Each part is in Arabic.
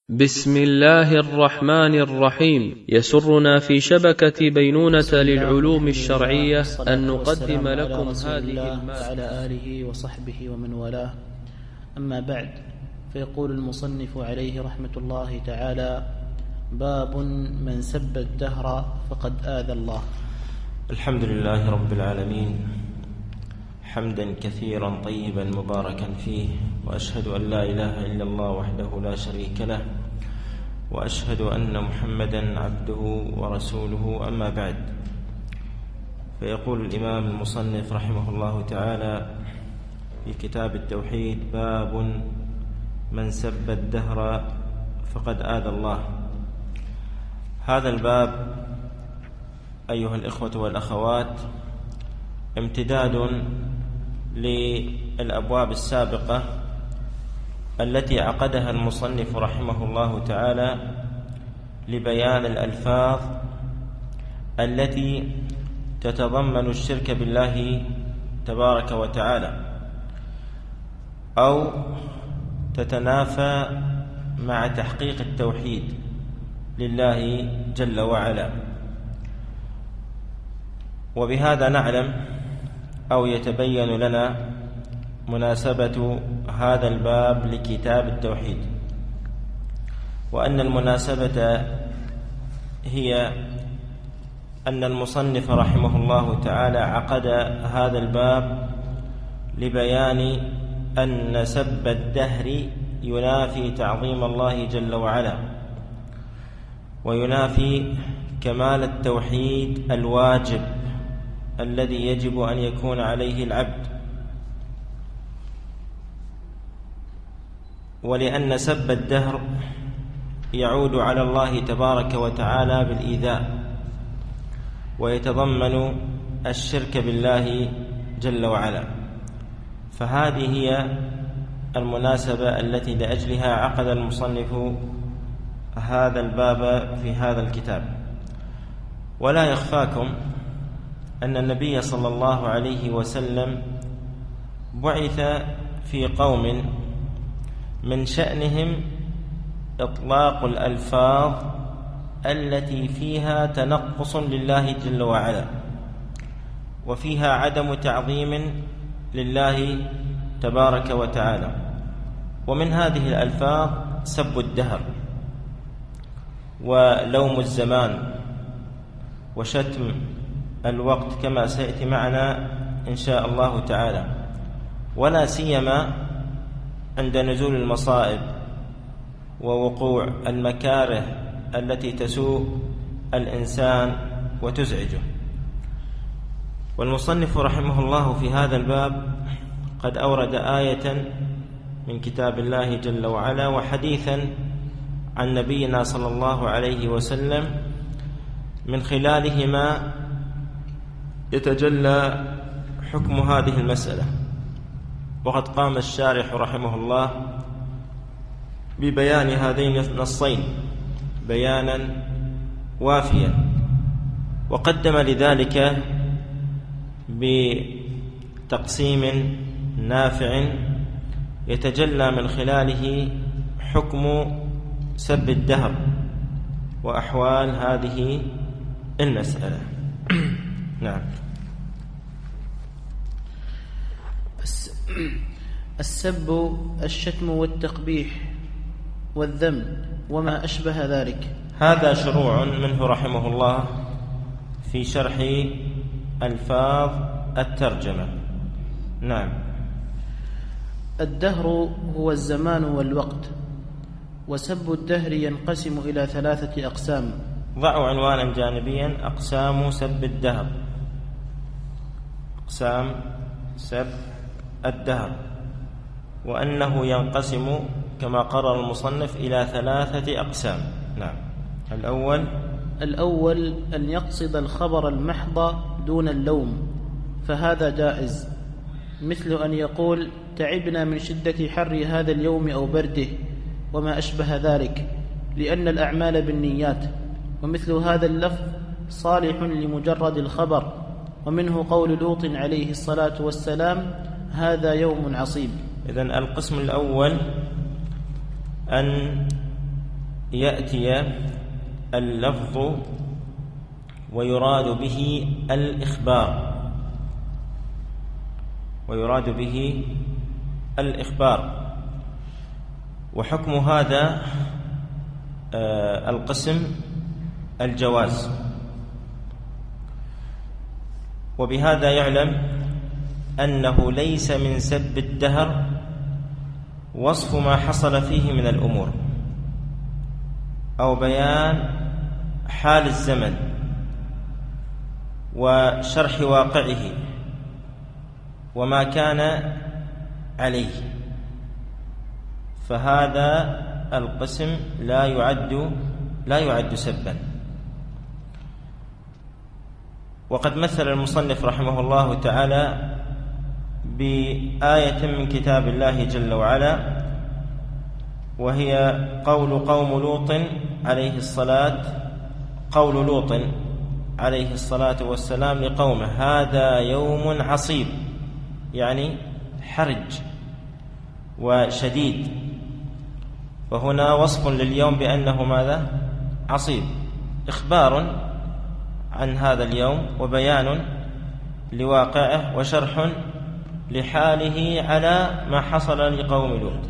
بسم الله الرحمن الرحيم. يسرنا في شبكة بينونة للعلوم الشرعية أن نقدم لكم هذه وعلى آله وصحبه ومن والاه. أما بعد، فيقول المصنف عليه رحمة الله تعالى: باب من سب الدهر فقد آذى الله. الحمد لله رب العالمين، حمدا كثيرا طيبا مباركا فيه، وأشهد أن لا إله إلا الله وحده لا شريك له، وأشهد أن محمدا عبده ورسوله. أما بعد، فيقول الإمام المصنف رحمه الله تعالى في كتاب التوحيد: باب من سب الدهر فقد آذى الله. هذا الباب أيها الإخوة والأخوات امتداد للأبواب السابقة التي عقدها المصنف رحمه الله تعالى لبيان الألفاظ التي تتضمن الشرك بالله تبارك وتعالى أو تتنافى مع تحقيق التوحيد لله جل وعلا. وبهذا نعلم أو يتبين لنا مناسبة هذا الباب لكتاب التوحيد، وأن المناسبة هي أن المصنف رحمه الله تعالى عقد هذا الباب لبيان أن سب الدهر ينافي تعظيم الله جل وعلا، وينافي كمال التوحيد الواجب الذي يجب أن يكون عليه العبد. ولأن سب الدهر يعود على الله تبارك وتعالى بالإيذاء، ويتضمن الشرك بالله جل وعلا. فهذه هي المناسبة التي لأجلها عقد المصنف هذا الباب في هذا الكتاب. ولا يخفاكم أن النبي صلى الله عليه وسلم بعث في قوم من شأنهم إطلاق الألفاظ التي فيها تنقص لله جل وعلا، وفيها عدم تعظيم لله تبارك وتعالى. ومن هذه الألفاظ سب الدهر، ولوم الزمان، وشتم الوقت، كما سيأتي معنا إن شاء الله تعالى، ولا سيما عند نزول المصائب ووقوع المكاره التي تسوء الإنسان وتزعجه. والمصنف رحمه الله في هذا الباب قد أورد آية من كتاب الله جل وعلا وحديثا عن نبينا صلى الله عليه وسلم من خلالهما يتجلى حكم هذه المسألة. وقد قام الشارح رحمه الله ببيان هذين النصين بيانا وافيا، وقدم لذلك بتقسيم نافع يتجلى من خلاله حكم سب الدهر وأحوال هذه المسألة. نعم. السب الشتم والتقبيح والذم وما أشبه ذلك. هذا شروع منه رحمه الله في شرح ألفاظ الترجمة. نعم. الدهر هو الزمان والوقت، وسب الدهر ينقسم إلى 3 أقسام. ضعوا عنوانا جانبيا: أقسام سب الدهر. أقسام سب الدهر، وأنه ينقسم كما قرر المصنف إلى 3 أقسام. نعم. الأول أن يقصد الخبر المحض دون اللوم، فهذا جائز، مثل أن يقول: تعبنا من شدة حر هذا اليوم أو برده، وما أشبه ذلك، لأن الأعمال بالنيات. ومثل هذا اللفظ صالح لمجرد الخبر، ومنه قول لوط عليه الصلاة والسلام: هذا يوم عصيب. إذن القسم الأول أن يأتي اللفظ ويراد به الإخبار، وحكم هذا القسم الجواز. وبهذا يعلم أنه ليس من سب الدهر وصف ما حصل فيه من الأمور أو بيان حال الزمن وشرح واقعه وما كان عليه، فهذا القسم لا يعد سبا. وقد مثل المصنف رحمه الله تعالى بآية من كتاب الله جل وعلا، وهي قول لوط عليه الصلاة والسلام لقومه: هذا يوم عصيب، يعني حرج وشديد. وهنا وصف لليوم بأنه ماذا؟ عصيب، إخبار عن هذا اليوم وبيان لواقعه وشرح لحاله على ما حصل لقوم لوط.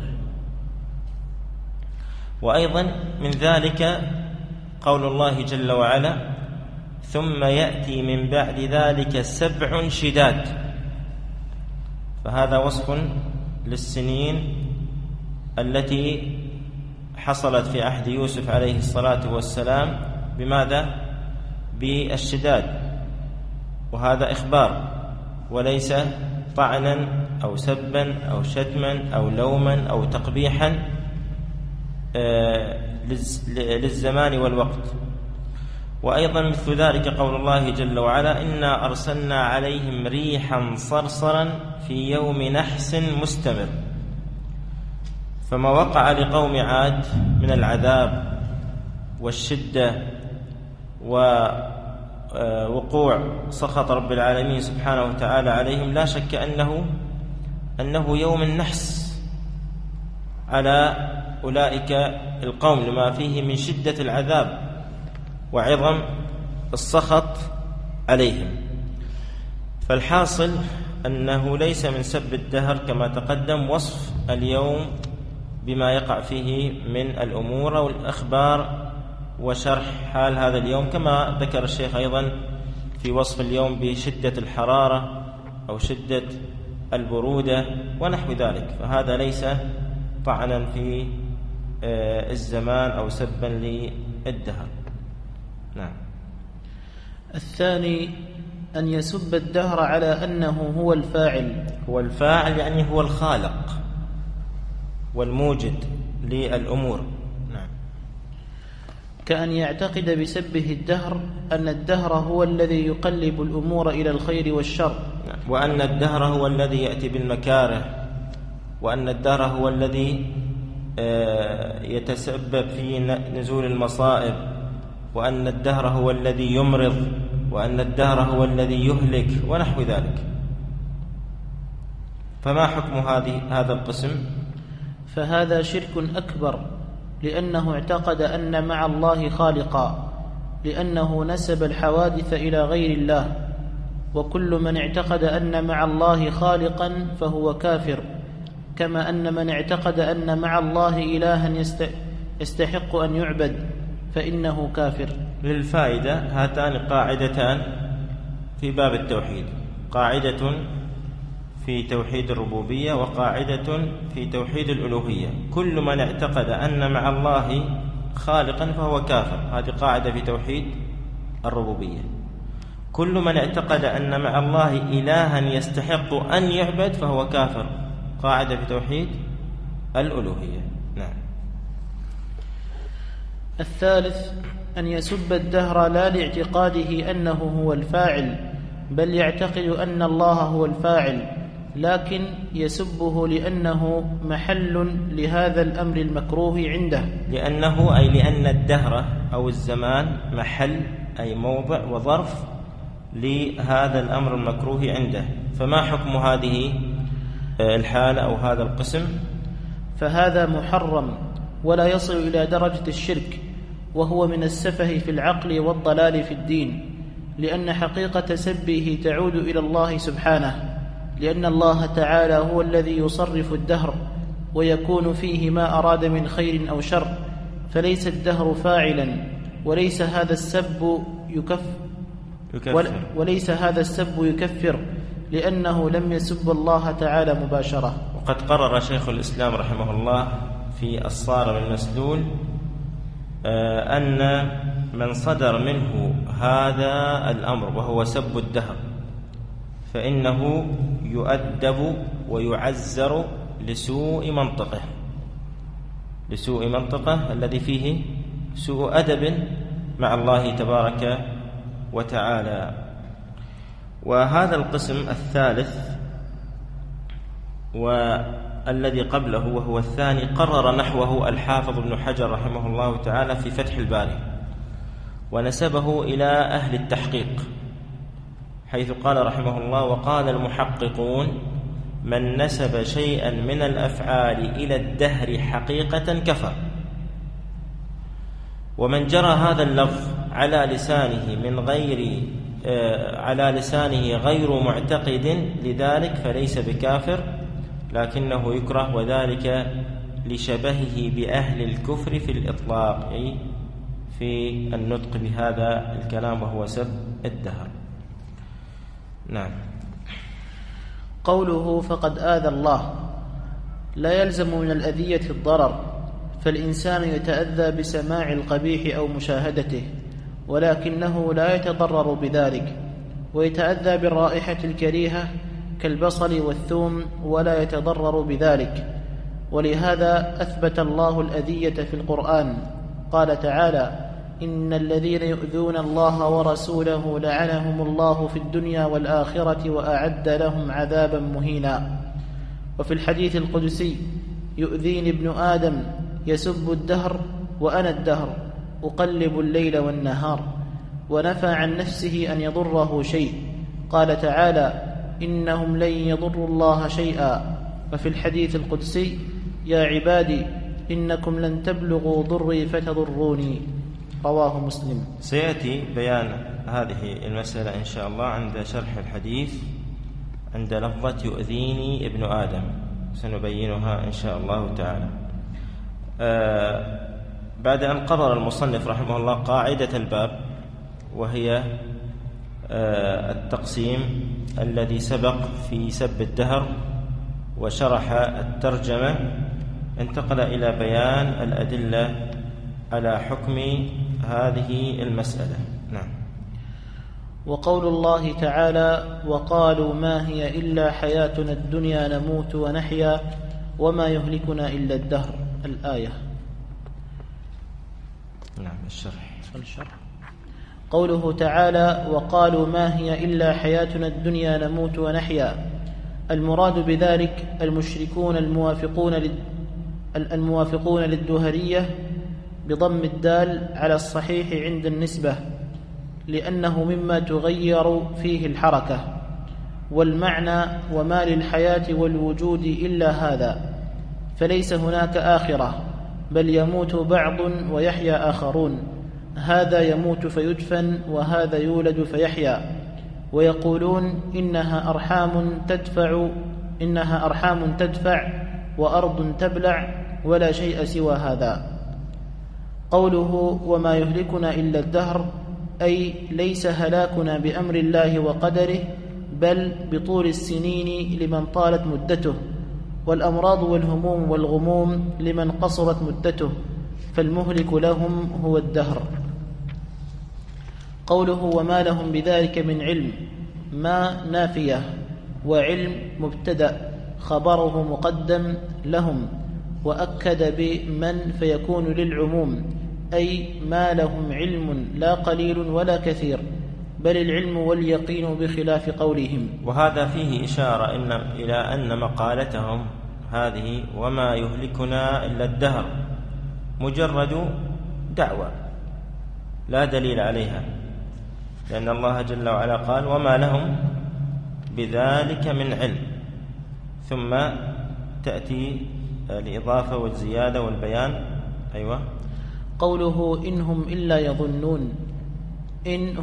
وأيضا من ذلك قول الله جل وعلا: ثم يأتي من بعد ذلك 7 شداد، فهذا وصف للسنين التي حصلت في عهد يوسف عليه الصلاة والسلام. بماذا؟ بالشداد، وهذا إخبار وليس طعنا أو سبا أو شتما أو لوما أو تقبيحا للزمان والوقت. وأيضا مثل ذلك قول الله جل وعلا: إنا أرسلنا عليهم ريحا صرصرا في يوم نحس مستمر. فما وقع لقوم عاد من العذاب والشدة ووقوع سخط رب العالمين سبحانه وتعالى عليهم لا شك أنه يوم النحس على أولئك القوم لما فيه من شدة العذاب وعظم السخط عليهم. فالحاصل أنه ليس من سب الدهر كما تقدم وصف اليوم بما يقع فيه من الأمور والأخبار وشرح حال هذا اليوم، كما ذكر الشيخ أيضا في وصف اليوم بشدة الحرارة أو شدة البرودة ونحو ذلك، فهذا ليس طعنا في الزمان أو سبا للدهر. نعم. الثاني أن يسب الدهر على أنه هو الفاعل، يعني هو الخالق والموجد للأمور. نعم. كأن يعتقد بسبه الدهر أن الدهر هو الذي يقلب الأمور إلى الخير والشر، وأن الدهر هو الذي يأتي بالمكاره، وأن الدهر هو الذي يتسبب في نزول المصائب، وأن الدهر هو الذي يمرض، وأن الدهر هو الذي يهلك ونحو ذلك. فما حكم هذا القسم؟ فهذا شرك أكبر، لأنه اعتقد أن مع الله خالقا، لأنه نسب الحوادث إلى غير الله. وكل من اعتقد أن مع الله خالقا فهو كافر، كما أن من اعتقد أن مع الله إلها يستحق أن يعبد فإنه كافر. للفائدة هاتان قاعدتان في باب التوحيد: قاعدة في توحيد الربوبية وقاعدة في توحيد الألوهية. كل من اعتقد أن مع الله خالقا فهو كافر، هذه قاعدة في توحيد الربوبية. كل من اعتقد أن مع الله إلها يستحق أن يعبد فهو كافر، قاعدة في توحيد الألوهية. نعم. الثالث أن يسب الدهر لا لاعتقاده أنه هو الفاعل، بل يعتقد أن الله هو الفاعل، لكن يسبه لأنه محل لهذا الأمر المكروه عنده. لأن الدهر أو الزمان محل أي موضع وظرف لهذا الأمر المكروه عنده. فما حكم هذه الحالة أو هذا القسم؟ فهذا محرم، ولا يصل إلى درجة الشرك، وهو من السفه في العقل والضلال في الدين، لأن حقيقة سبه تعود إلى الله سبحانه، لأن الله تعالى هو الذي يصرف الدهر ويكون فيه ما أراد من خير أو شر، فليس الدهر فاعلا، وليس هذا السب يكفر لأنه لم يسب الله تعالى مباشرة. وقد قرر شيخ الإسلام رحمه الله في الصارم المسلول أن من صدر منه هذا الأمر وهو سب الدهر فإنه يؤدب ويعزر لسوء منطقه الذي فيه سوء أدب مع الله تبارك وتعالى. وهذا القسم الثالث والذي قبله وهو الثاني قرر نحوه الحافظ ابن حجر رحمه الله تعالى في فتح الباري، ونسبه إلى أهل التحقيق، حيث قال رحمه الله: وقال المحققون: من نسب شيئا من الأفعال إلى الدهر حقيقة كفر، ومن جرى هذا اللفظ على لسانه غير معتقد لذلك فليس بكافر، لكنه يكره، وذلك لشبهه بأهل الكفر في الإطلاق، أي في النطق بهذا الكلام وهو سب الدهر. نعم. قوله فقد آذى الله لا يلزم من الأذية الضرر، فالإنسان يتأذى بسماع القبيح أو مشاهدته، ولكنه لا يتضرر بذلك، ويتأذى بالرائحة الكريهة كالبصل والثوم ولا يتضرر بذلك. ولهذا أثبت الله الأذية في القرآن، قال تعالى: إن الذين يؤذون الله ورسوله لعنهم الله في الدنيا والآخرة وأعد لهم عذابا مهينا. وفي الحديث القدسي: يؤذيني ابن آدم يسب الدهر وأنا الدهر أقلب الليل والنهار، ونفى عن نفسه أن يضره شيء، قال تعالى: إنهم لن يضروا الله شيئا. وفي الحديث القدسي: يا عبادي إنكم لن تبلغوا ضري فتضروني، رواه مسلم. سيأتي بيان هذه المسألة إن شاء الله عند شرح الحديث عند لفظة يؤذيني ابن آدم، سنبينها إن شاء الله تعالى. بعد أن قرر المصنف رحمه الله قاعدة الباب، وهي التقسيم الذي سبق في سب الدهر وشرح الترجمة، انتقل إلى بيان الأدلة على حكم هذه المسألة. نعم. وقول الله تعالى: وقالوا ما هي إلا حياتنا الدنيا نموت ونحيا وما يهلكنا إلا الدهر، الآية. نعم. الشرح. قوله تعالى: وقالوا ما هي إلا حياتنا الدنيا نموت ونحيا، المراد بذلك المشركون الموافقون للدهرية بضم الدال على الصحيح عند النسبة، لأنه مما تغير فيه الحركة والمعنى، وما للحياة والوجود إلا هذا، فليس هناك آخرة، بل يموت بعض ويحيا آخرون، هذا يموت فيدفن وهذا يولد فيحيا. ويقولون إنها أرحام تدفع وأرض تبلع ولا شيء سوى هذا. قوله وما يهلكنا إلا الدهر، أي ليس هلاكنا بأمر الله وقدره، بل بطول السنين لمن طالت مدته، والأمراض والهموم والغموم لمن قصرت مدته، فالمهلك لهم هو الدهر. قوله وما لهم بذلك من علم، ما نافية، وعلم مبتدأ، خبره مقدم لهم، وأكد بمن فيكون للعموم، أي ما لهم علم لا قليل ولا كثير، بل العلم واليقين بخلاف قولهم. وهذا فيه إشارة إلى أن مقالتهم هذه وما يهلكنا إلا الدهر مجرد دعوة لا دليل عليها، لأن الله جل وعلا قال وما لهم بذلك من علم، ثم تأتي الإضافة والزيادة والبيان أيوة. قوله إن هم إلا يظنون، إن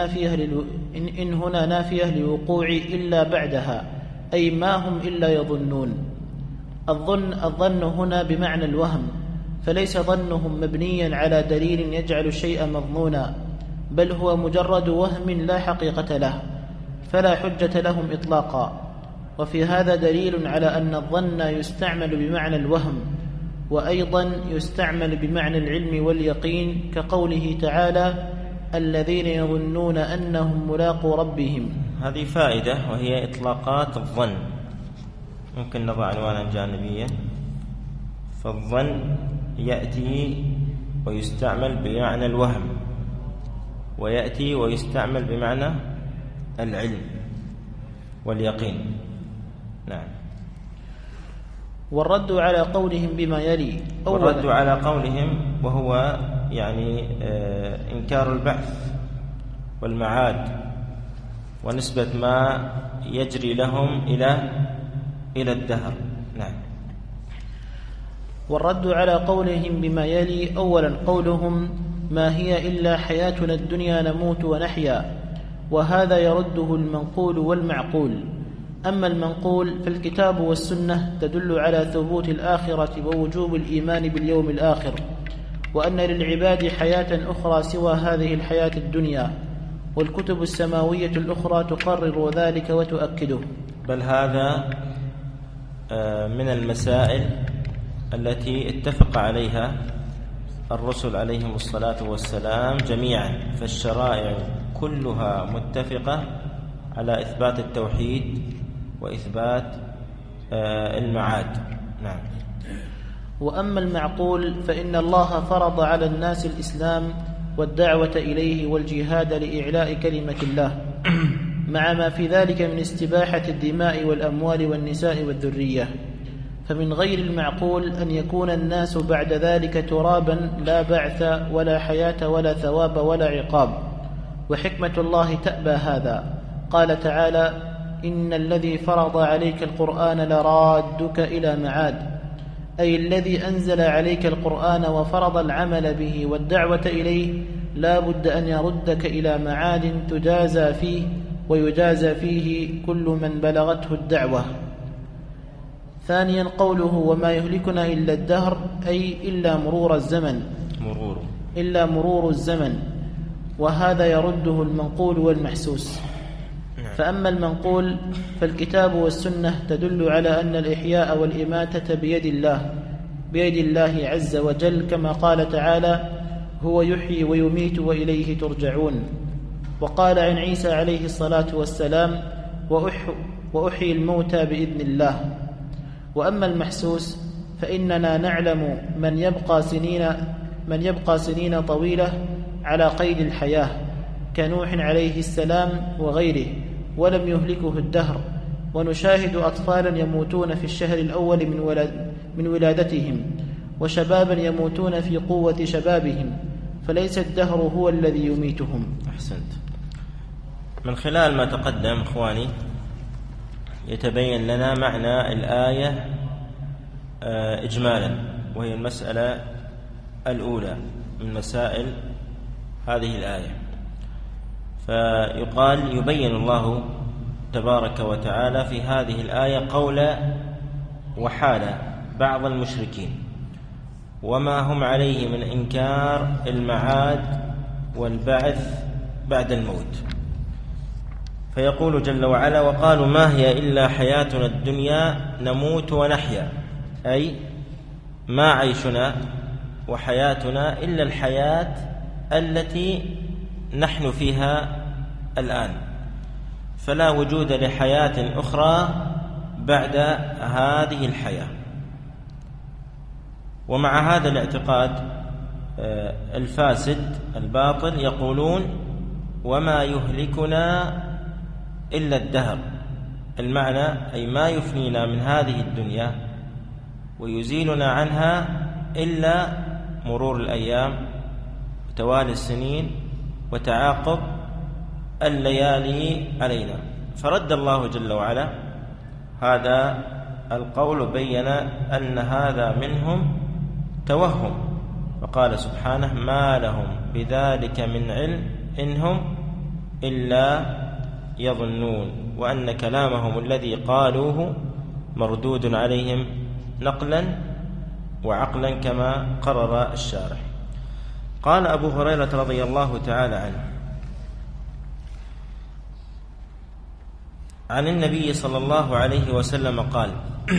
هنا نافية لوقوع إلا بعدها، أي ما هم إلا يظنون. الظن هنا بمعنى الوهم، فليس ظنهم مبنيا على دليل يجعل الشيء مظنونا، بل هو مجرد وهم لا حقيقة له، فلا حجة لهم إطلاقا. وفي هذا دليل على أن الظن يستعمل بمعنى الوهم، وأيضا يستعمل بمعنى العلم واليقين، كقوله تعالى الذين يظنون أنهم ملاقو ربهم. هذه فائدة، وهي إطلاقات الظن. ممكن نضع عنوانا جانبيا. فالظن يأتي ويستعمل بمعنى الوهم، ويأتي ويستعمل بمعنى العلم واليقين. نعم. والرد على قولهم بما يلي. والرد على قولهم وهو يعني إنكار البعث والمعاد، ونسبة ما يجري لهم إلى الدهر. نعم. والرد على قولهم بما يلي. أولا قولهم ما هي إلا حياتنا الدنيا نموت ونحيا، وهذا يرده المنقول والمعقول. أما المنقول فالكتاب والسنة تدل على ثبوت الآخرة ووجوب الإيمان باليوم الآخر، وأن للعباد حياة أخرى سوى هذه الحياة الدنيا، والكتب السماوية الأخرى تقرر ذلك وتؤكده. بل هذا من المسائل التي اتفق عليها الرسل عليهم الصلاة والسلام جميعا، فالشرائع كلها متفقة على إثبات التوحيد وإثبات المعاد. نعم. وأما المعقول فإن الله فرض على الناس الإسلام والدعوة إليه والجهاد لإعلاء كلمة الله، مع ما في ذلك من استباحة الدماء والأموال والنساء والذرية. فمن غير المعقول أن يكون الناس بعد ذلك ترابا، لا بعث ولا حياة ولا ثواب ولا عقاب، وحكمة الله تأبى هذا. قال تعالى إن الذي فرض عليك القرآن لرادك إلى معاد، أي الذي أنزل عليك القرآن وفرض العمل به والدعوة إليه لا بد أن يردك إلى معاد تجازى فيه، ويجازى فيه كل من بلغته الدعوة. ثانيا قوله وما يهلكنا إلا الدهر، أي إلا مرور الزمن، إلا مرور الزمن، وهذا يرده المنقول والمحسوس. فأما المنقول فالكتاب والسنة تدل على أن الإحياء والإماتة بيد الله عز وجل، كما قال تعالى هو يحيي ويميت وإليه ترجعون. وقال عن عيسى عليه الصلاة والسلام وأحيي الموتى بإذن الله. وأما المحسوس فإننا نعلم من يبقى سنين طويلة على قيد الحياة، كنوح عليه السلام وغيره، ولم يهلكه الدهر. ونشاهد أطفالا يموتون في الشهر الأول من ولادتهم، وشبابا يموتون في قوة شبابهم، فليس الدهر هو الذي يميتهم. أحسنت. من خلال ما تقدم إخواني يتبين لنا معنى الآية إجمالا، وهي المسألة الأولى من مسائل هذه الآية. فيقال يبين الله تبارك وتعالى في هذه الآية قول وحال بعض المشركين وما هم عليه من إنكار المعاد والبعث بعد الموت. فيقول جل وعلا وقالوا ما هي إلا حياتنا الدنيا نموت ونحيا، أي ما عيشنا وحياتنا إلا الحياة التي نحن فيها الآن، فلا وجود لحياة أخرى بعد هذه الحياة. ومع هذا الاعتقاد الفاسد الباطل يقولون وما يهلكنا إلا الدهر، المعنى أي ما يفنينا من هذه الدنيا ويزيلنا عنها إلا مرور الأيام وتوالي السنين وتعاقب الليالي علينا. فرد الله جل وعلا هذا القول، بين أن هذا منهم توهم وقال سبحانه ما لهم بذلك من علم إنهم إلا يظنون، وأن كلامهم الذي قالوه مردود عليهم نقلا وعقلا كما قرر الشارح. قال أبو هريرة رضي الله تعالى عنه عن النبي صلى الله عليه وسلم قال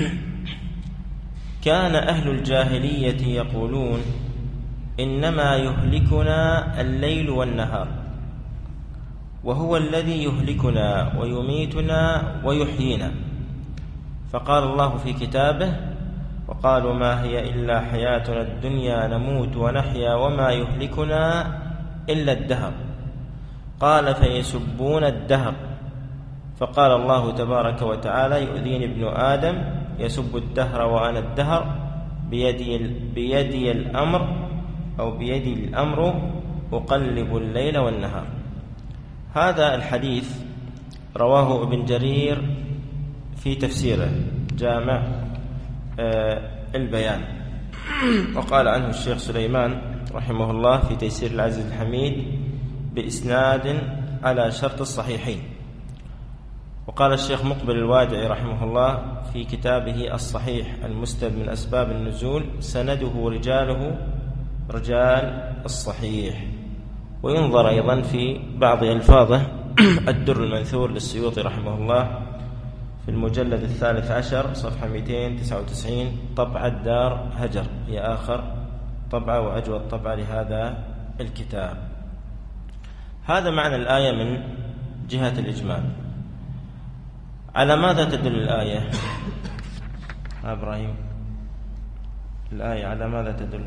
كان أهل الجاهلية يقولون إنما يهلكنا الليل والنهار، وهو الذي يهلكنا ويميتنا ويحيينا. فقال الله في كتابه وقالوا ما هي إلا حياتنا الدنيا نموت ونحيا وما يهلكنا إلا الدهر. قال فيسبون الدهر. فقال الله تبارك وتعالى يؤذيني ابن آدم يسب الدهر وأنا الدهر بيدي الأمر أو بيدي الأمر أقلب الليل والنهار. هذا الحديث رواه ابن جرير في تفسيره جامع البيان، وقال عنه الشيخ سليمان رحمه الله في تيسير العزيز الحميد بإسناد على شرط الصحيحين. وقال الشيخ مقبل الوادعي رحمه الله في كتابه الصحيح المسند من أسباب النزول سنده رجاله رجال الصحيح. وينظر أيضا في بعض ألفاظه الدر المنثور للسيوطي رحمه الله في المجلد 13 صفحة 299 طبعة دار هجر، هي آخر طبعة وأجود طبعة لهذا الكتاب. هذا معنى الآية من جهة الإجمال. على ماذا تدل الآية؟ إبراهيم، الآية على ماذا تدل؟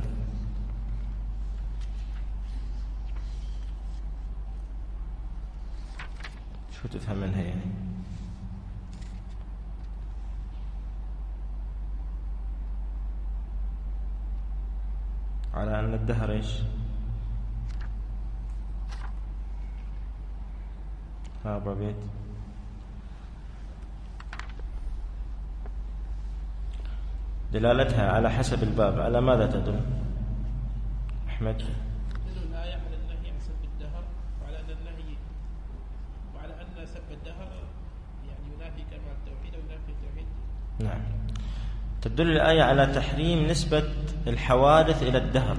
شو تفهم منها يعني؟ على أن الدهر إيش؟ أبو بيت دلالتها على حسب الباب على ماذا تدل؟ أحمد. تدل الآية على النهي عن سب الدهر، وعلى أن النهي وعلى أن سب الدهر يعني ينافي كمال التوحيد وينافي التوحيد. نعم. تدل الآية على تحريم نسبة الحوادث إلى الدهر،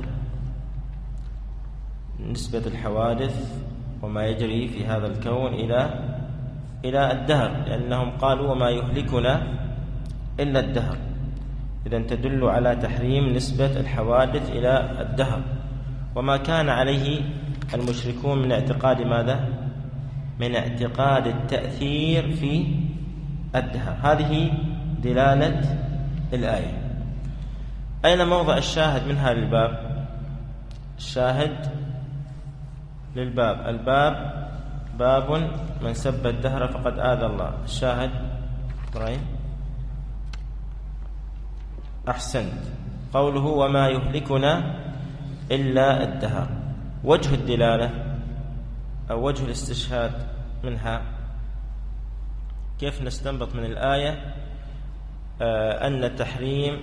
نسبة الحوادث وما يجري في هذا الكون إلى الدهر، لأنهم قالوا وما يهلكنا إلا الدهر. إذن تدل على تحريم نسبة الحوادث إلى الدهر، وما كان عليه المشركون من اعتقاد ماذا؟ من اعتقاد التأثير في الدهر. هذه دلالة الآية. أين موضع الشاهد منها للباب؟ الشاهد للباب، الباب باب من سب الدهر فقد آذى الله. الشاهد إبراهيم. أحسنت، قوله وما يهلكنا إلا الدهر. وجه الدلالة أو وجه الاستشهاد منها، كيف نستنبط من الآية أن التحريم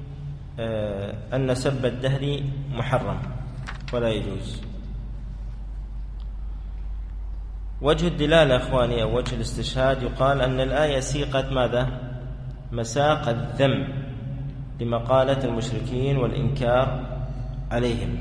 أن سب الدهر محرم ولا يجوز؟ وجه الدلالة أخواني أو وجه الاستشهاد يقال أن الآية سيقت ماذا؟ مساق الذم لمقالة المشركين والإنكار عليهم،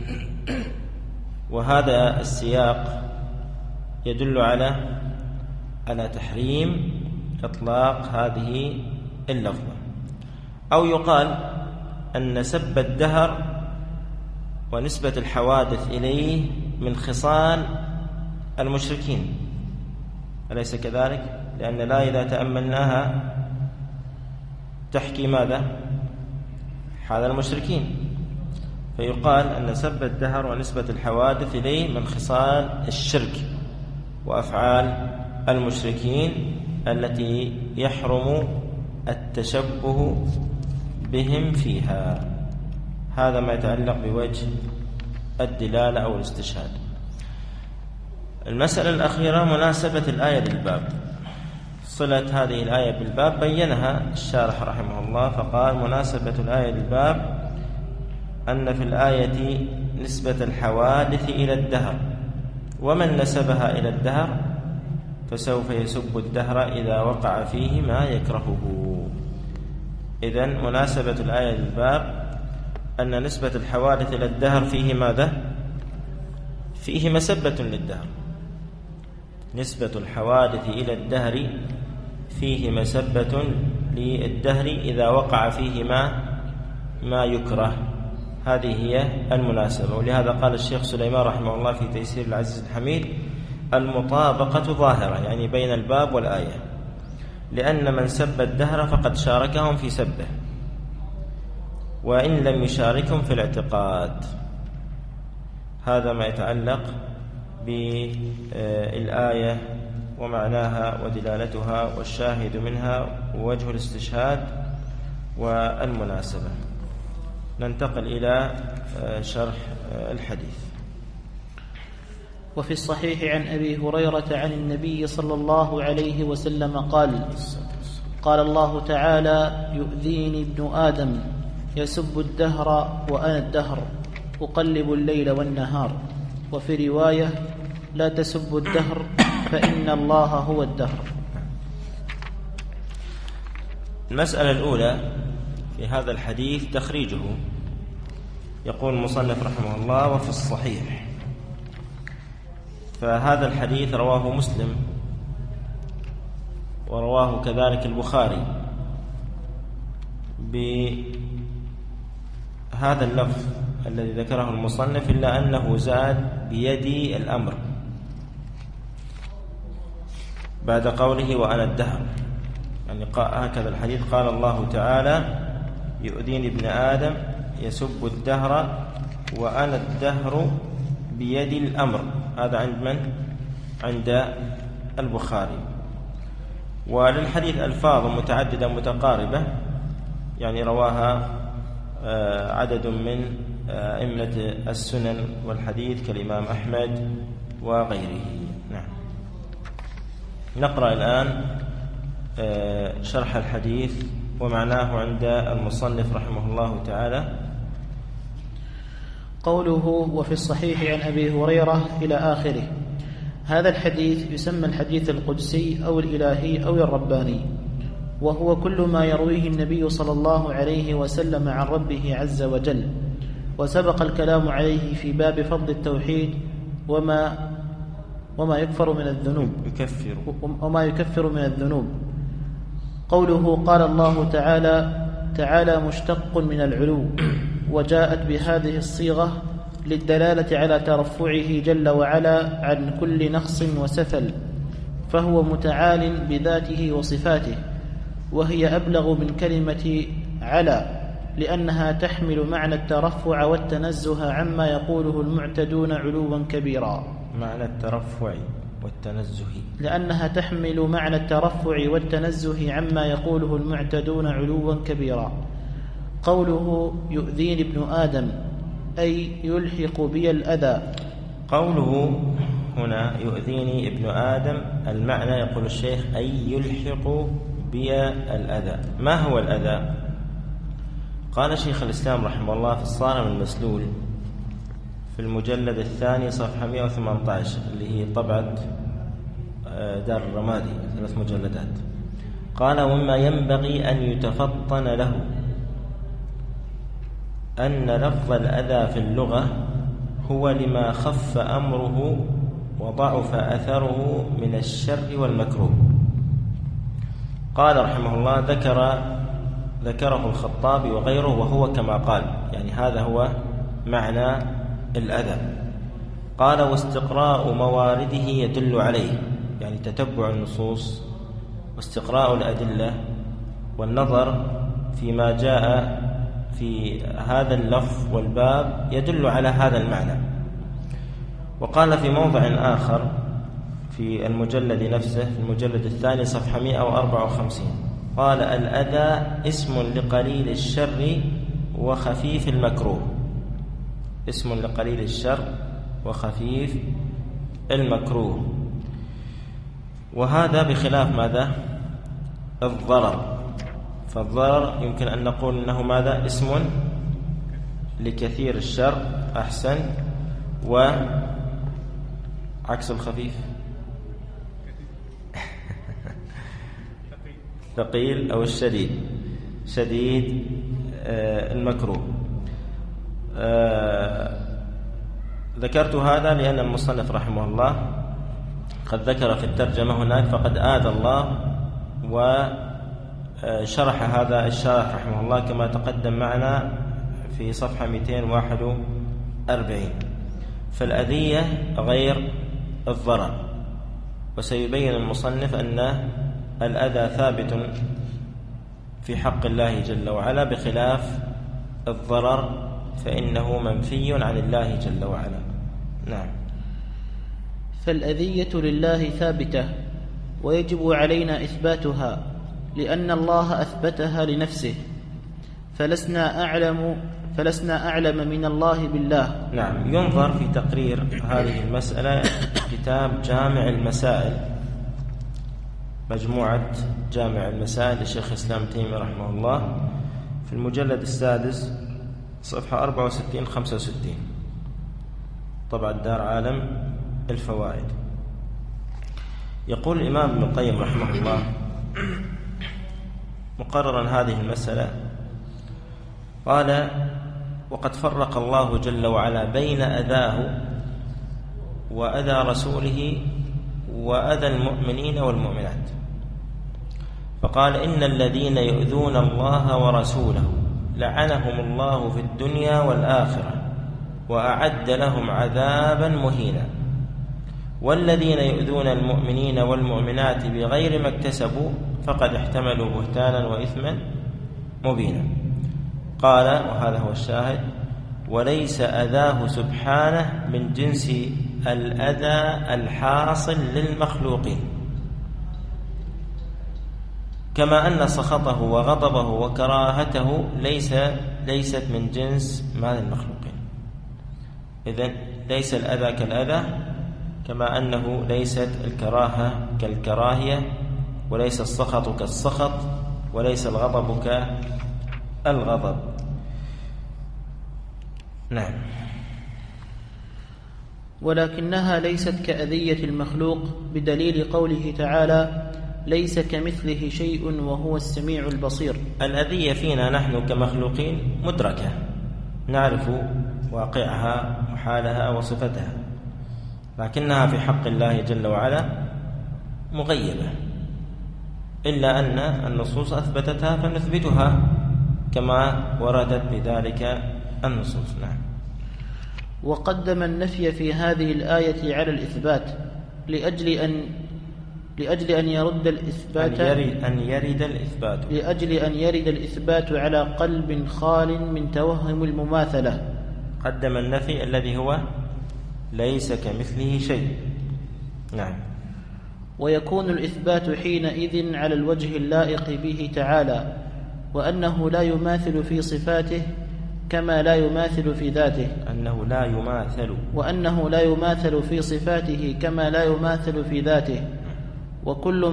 وهذا السياق يدل على تحريم إطلاق هذه اللفظة. أو يقال أن سب الدهر ونسبة الحوادث إليه من خصال المشركين، أليس كذلك؟ لأن لا إذا تأملناها تحكي ماذا؟ حال المشركين، فيقال أن سب الدهر ونسبة الحوادث إليه من خصال الشرك وأفعال المشركين التي يحرم التشبه بهم فيها. هذا ما يتعلق بوجه الدلالة أو الاستشهاد. المسألة الأخيرة مناسبة الآية للباب، صلة هذه الآية بالباب بينها الشارح رحمه الله، فقال مناسبة الآية للباب أن في الآية نسبة الحوادث إلى الدهر، ومن نسبها إلى الدهر فسوف يسب الدهر إذا وقع فيه ما يكرهه. إذن مناسبة الآية للباب أن نسبة الحوادث إلى الدهر فيه ماذا؟ فيه مسبة للدهر. نسبة الحوادث إلى الدهر فيه مسبة للدهر إذا وقع فيه ما يكره. هذه هي المناسبة. ولهذا قال الشيخ سليمان رحمه الله في تيسير العزيز الحميد: المطابقة ظاهرة، يعني بين الباب والآية، لأن من سب الدهر فقد شاركهم في سبه، وإن لم يشاركهم في الاعتقاد. هذا ما يتعلق بالآية ومعناها ودلالتها والشاهد منها ووجه الاستشهاد والمناسبة. ننتقل إلى شرح الحديث. وفي الصحيح عن أبي هريرة عن النبي صلى الله عليه وسلم قال: قال الله تعالى: يؤذيني ابن آدم يسب الدهر وأنا الدهر أقلب الليل والنهار. وفي رواية: لا تسبوا الدهر فإن الله هو الدهر. المسألة الأولى في هذا الحديث تخريجه. يقول المصنف رحمه الله: وفي الصحيح. فهذا الحديث رواه مسلم ورواه كذلك البخاري بهذا اللفظ الذي ذكره المصنف، إلا أنه زاد بيدي الأمر بعد قوله وأنا الدهر. يعني هكذا الحديث: قال الله تعالى: يؤذيني ابن آدم يسب الدهر وأنا الدهر بيدي الأمر. هذا عند من؟ عند البخاري. وللحديث ألفاظ متعددة متقاربة، يعني رواها عدد من أئمة السنن والحديث كالإمام أحمد وغيره. نعم. نقرأ الآن شرح الحديث ومعناه عند المصنف رحمه الله تعالى. قوله: وفي الصحيح عن أبي هريرة إلى آخره. هذا الحديث يسمى الحديث القدسي أو الإلهي أو الرباني، وهو كل ما يرويه النبي صلى الله عليه وسلم عن ربه عز وجل. وسبق الكلام عليه في باب فضل التوحيد وما يكفر من الذنوب وما يكفر من الذنوب. قوله: قال الله تعالى مشتق من العلو، وجاءت بهذه الصيغة للدلالة على ترفعه جل وعلا عن كل نقص وسفل، فهو متعال بذاته وصفاته، وهي أبلغ من كلمة على، لأنها تحمل معنى الترفع والتنزه عما يقوله المعتدون علوا كبيرا. معنى الترفع والتنزه، لأنها تحمل معنى الترفع والتنزه عما يقوله المعتدون علوا كبيرا. قوله: يؤذيني ابن آدم أي يلحق بي الأذى. قوله هنا يؤذيني ابن آدم، المعنى يقول الشيخ أي يلحق بي الأذى. ما هو الأذى؟ قال شيخ الإسلام رحمه الله في الصارم المسلول في المجلد الثاني صفحة 118 اللي هي طبعة دار الرمادي 3 مجلدات، قال: وما ينبغي أن يتفطن له أن لفظ الأذى في اللغة هو لما خف أمره وضعف أثره من الشر والمكروه. قال رحمه الله: ذكره الخطابي وغيره وهو كما قال، يعني هذا هو معنى الأذى. قال: واستقراء موارده يدل عليه، يعني تتبع النصوص واستقراء الأدلة والنظر فيما جاء في هذا اللفظ والباب يدل على هذا المعنى. وقال في موضع آخر في المجلد نفسه في المجلد الثاني صفحة 154 قال: الأذى اسم لقليل الشر وخفيف المكروه. اسم لقليل الشر وخفيف المكروه. وهذا بخلاف ماذا؟ الضرر. فالضرر يمكن أن نقول أنه ماذا؟ اسم لكثير الشر أحسن، وعكس الخفيف ثقيل أو الشديد، شديد المكروه. ذكرت هذا لأن المصنف رحمه الله قد ذكر في الترجمة هناك فقد آذى الله، وشرح هذا الشارح رحمه الله كما تقدم معنا في صفحة 241. فالأذية غير الضرر، وسيبين المصنف أن الأذى ثابت في حق الله جل وعلا، بخلاف الضرر فإنه منفي عن الله جل وعلا. نعم. فالأذية لله ثابتة، ويجب علينا إثباتها لأن الله أثبتها لنفسه، فلسنا أعلم من الله بالله. نعم. ينظر في تقرير هذه المسألة كتاب جامع المسائل، مجموعة جامع المسائل لشيخ الإسلام تيمية رحمه الله، في المجلد السادس صفحة 64-65، طبعا دار عالم الفوائد. يقول الإمام ابن القيم رحمه الله مقررا هذه المسألة، قال: وقد فرق الله جل وعلا بين أذاه وأذى رسوله وأذى المؤمنين والمؤمنات، فقال: إن الذين يؤذون الله ورسوله لعنهم الله في الدنيا والآخرة وأعد لهم عذابا مهينا، والذين يؤذون المؤمنين والمؤمنات بغير ما اكتسبوا فقد احتملوا بهتانا وإثما مبينا. قال، وهذا هو الشاهد: وليس أذاه سبحانه من جنس الأذى الحاصل للمخلوقين، كما أن سخطه وغضبه وكراهته ليست من جنس ما للمخلوقين. إذن ليس الأذى كالأذى، كما أنه ليست الكراهة كالكراهية، وليس السخط كالسخط، وليس الغضب كالغضب. نعم. ولكنها ليست كأذية المخلوق، بدليل قوله تعالى: ليس كمثله شيء وهو السميع البصير. الأذية فينا نحن كمخلوقين مدركة، نعرف واقعها وحالها وصفتها، لكنها في حق الله جل وعلا مغيبة، إلا أن النصوص أثبتتها فنثبتها كما وردت بذلك النصوص. نعم. وقدم النفي في هذه الآية على الإثبات لأجل أن يرد الإثبات على قلب خال من توهم المماثلة. قدم النفي الذي هو ليس كمثله شيء. نعم. ويكون الإثبات حينئذ على الوجه اللائق به تعالى، وأنه لا يماثل في صفاته كما لا يماثل في ذاته، وأنه لا يماثل في صفاته كما لا يماثل في ذاته. وكل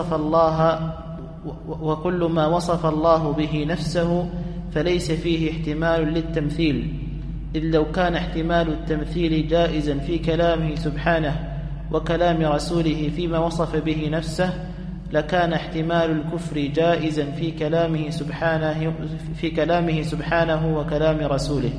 ما وصف الله به نفسه فليس فيه احتمال للتمثيل، إذ لو كان احتمال التمثيل جائزا في كلامه سبحانه وكلام رسوله فيما وصف به نفسه، لكان احتمال الكفر جائزا في كلامه سبحانه وكلام رسوله.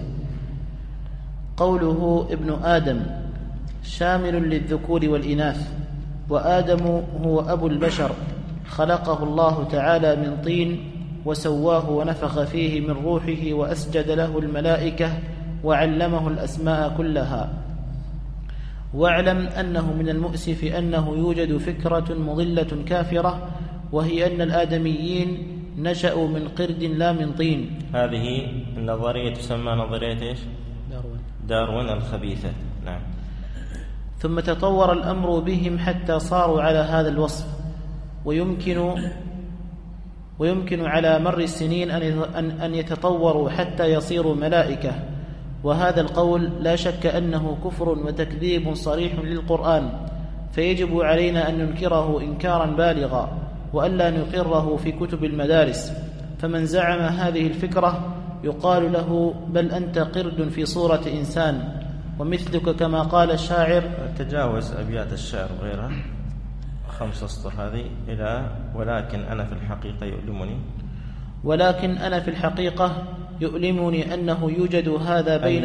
قوله ابن آدم شامل للذكور والإناث، وآدم هو أبو البشر، خلقه الله تعالى من طين وسواه ونفخ فيه من روحه وأسجد له الملائكة وعلمه الأسماء كلها. واعلم أنه من المؤسف أنه يوجد فكرة مضلة كافرة، وهي أن الآدميين نشأوا من قرد لا من طين. هذه النظرية تسمى نظرية إيش؟ داروين الخبيثة. نعم. ثم تطور الأمر بهم حتى صاروا على هذا الوصف، ويمكن على مر السنين أن يتطوروا حتى يصيروا ملائكة، وهذا القول لا شك أنه كفر وتكذيب صريح للقرآن، فيجب علينا أن ننكره إنكارا بالغا، وألا نقره في كتب المدارس. فمن زعم هذه الفكرة يقال له بل أنت قرد في صورة إنسان ومثلك كما قال الشاعر. تجاوز أبيات الشعر وغيرها 5 أسطر هذه إلى ولكن أنا في الحقيقة يؤلمني أنه يوجد هذا بين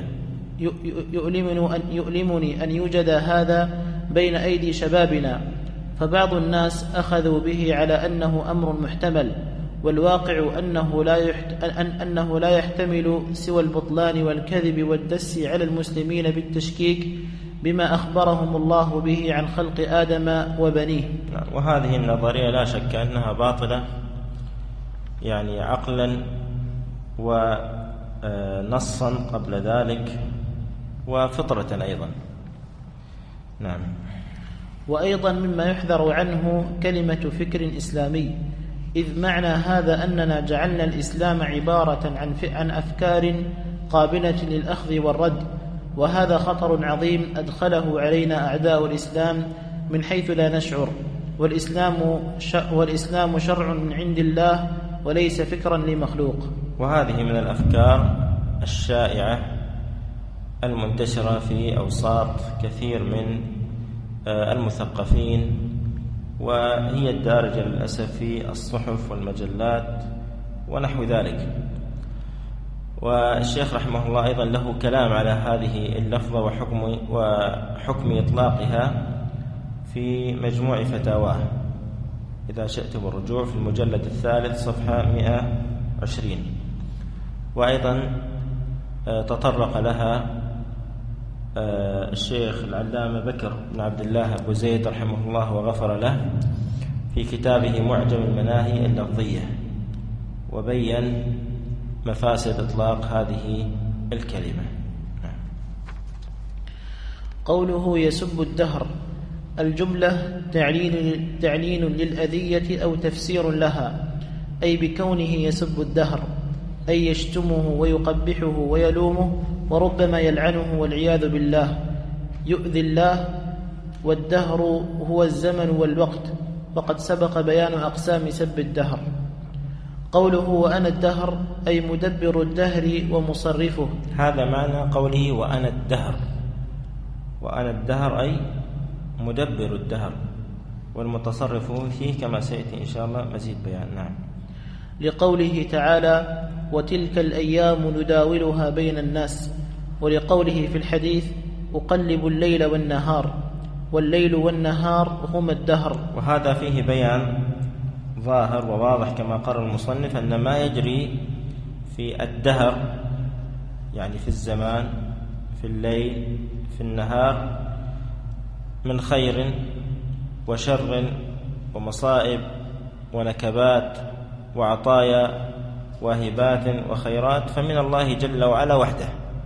يؤلمني أن يوجد هذا بين أيدي شبابنا، فبعض الناس أخذوا به على أنه أمر محتمل، والواقع أنه لا يحتمل سوى البطلان والكذب والدس على المسلمين بالتشكيك بما أخبرهم الله به عن خلق آدم وبنيه. وهذه النظرية لا شك أنها باطلة، يعني عقلا ونصا قبل ذلك وفطرة أيضا. نعم. وأيضا مما يحذر عنه كلمة فكر إسلامي، إذ معنى هذا أننا جعلنا الإسلام عبارة عن أفكار قابلة للأخذ والرد، وهذا خطر عظيم أدخله علينا أعداء الإسلام من حيث لا نشعر، والإسلام شرع من عند الله وليس فكرا لمخلوق. وهذه من الأفكار الشائعة المنتشرة في أوساط كثير من المثقفين، وهي الدارجة للأسف في الصحف والمجلات ونحو ذلك. والشيخ رحمه الله أيضا له كلام على هذه اللفظة وحكم إطلاقها في مجموع فتاواه، إذا شئتم الرجوع في المجلد 3 صفحة 120. وأيضا تطرق لها الشيخ العلامة بكر بن عبد الله أبو زيد رحمه الله وغفر له في كتابه معجم المناهي اللفظية، وبين مفاسد إطلاق هذه الكلمة. قوله يسب الدهر، الجملة تعليل للأذية أو تفسير لها، أي بكونه يسب الدهر، أي يشتمه ويقبحه ويلومه وربما يلعنه والعياذ بالله، يؤذي الله. والدهر هو الزمن والوقت، وقد سبق بيان أقسام سب الدهر. قوله وأنا الدهر، أي مدبر الدهر ومصرفه. هذا معنى قوله وأنا الدهر، وأنا الدهر أي مدبر الدهر والمتصرف فيه، كما سيأتي إن شاء الله مزيد بيان. نعم. لقوله تعالى وتلك الأيام نداولها بين الناس، ولقوله في الحديث أقلب الليل والنهار، والليل والنهار هما الدهر. وهذا فيه بيان ظاهر وواضح كما قال المصنف أن ما يجري في الدهر، يعني في الزمان، في الليل، في النهار، من خير وشر ومصائب ونكبات وعطايا وهبات وخيرات، فمن الله جل وعلا وحده،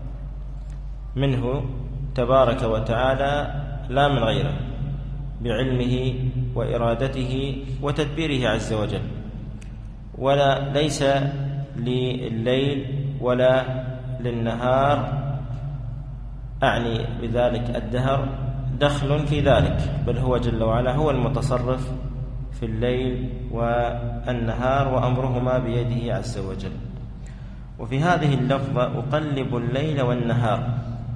منه تبارك وتعالى لا من غيره، بعلمه وإرادته وتدبيره عز وجل. ولا ليس لليل ولا للنهار، أعني بذلك الدهر، دخل في ذلك، بل هو جل وعلا هو المتصرف في الليل والنهار، وأمرهما بيده عز وجل. وفي هذه اللفظة أقلب الليل والنهار،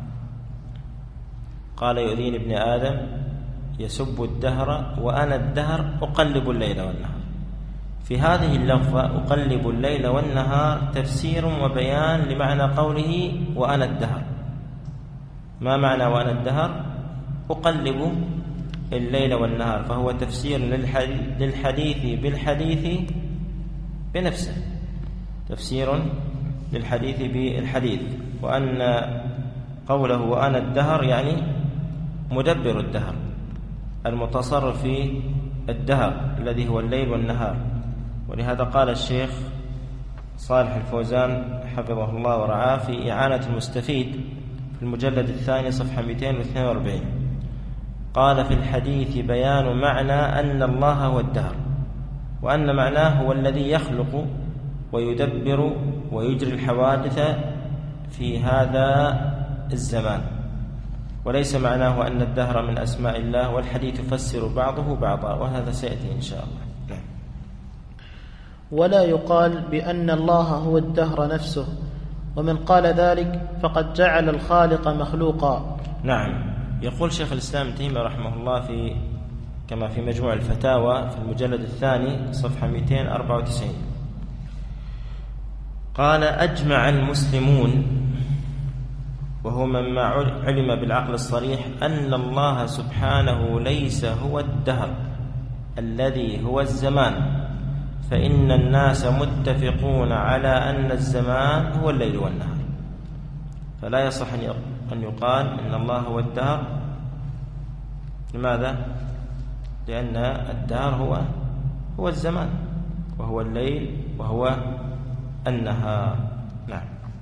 قال يؤذيني ابن آدم يسب الدهر وأنا الدهر أقلب الليل والنهار. في هذه اللفظة أقلب الليل والنهار تفسير وبيان لمعنى قوله وأنا الدهر. ما معنى وأنا الدهر؟ أقلب الليل والنهار، فهو تفسير للحديث بالحديث بنفسه، تفسير للحديث بالحديث. وأن قوله وأنا الدهر يعني مدبر الدهر، المتصرف في الدهر الذي هو الليل والنهار. ولهذا قال الشيخ صالح الفوزان حفظه الله ورعاه في إعانة المستفيد في المجلد 2 صفحة 242، قال في الحديث بيان معنى أن الله هو الدهر، وأن معناه هو الذي يخلق ويدبر ويجري الحوادث في هذا الزمان، وليس معناه أن الدهر من أسماء الله، والحديث يفسر بعضه بعضا، وهذا سيأتي إن شاء الله. ولا يقال بأن الله هو الدهر نفسه، ومن قال ذلك فقد جعل الخالق مخلوقا. نعم. يقول شيخ الإسلام ابن تيمية رحمه الله كما في مجموع الفتاوى في المجلد الثاني صفحة 294 قال: أجمع المسلمون، وهو مما علم بالعقل الصريح، أن الله سبحانه ليس هو الدهر الذي هو الزمان، فإن الناس متفقون على أن الزمان هو الليل والنهار، فلا يصح أن يقال إن الله هو الدهر. لماذا؟ لأن الدهر هو الزمان، وهو الليل وهو النهار. نعم.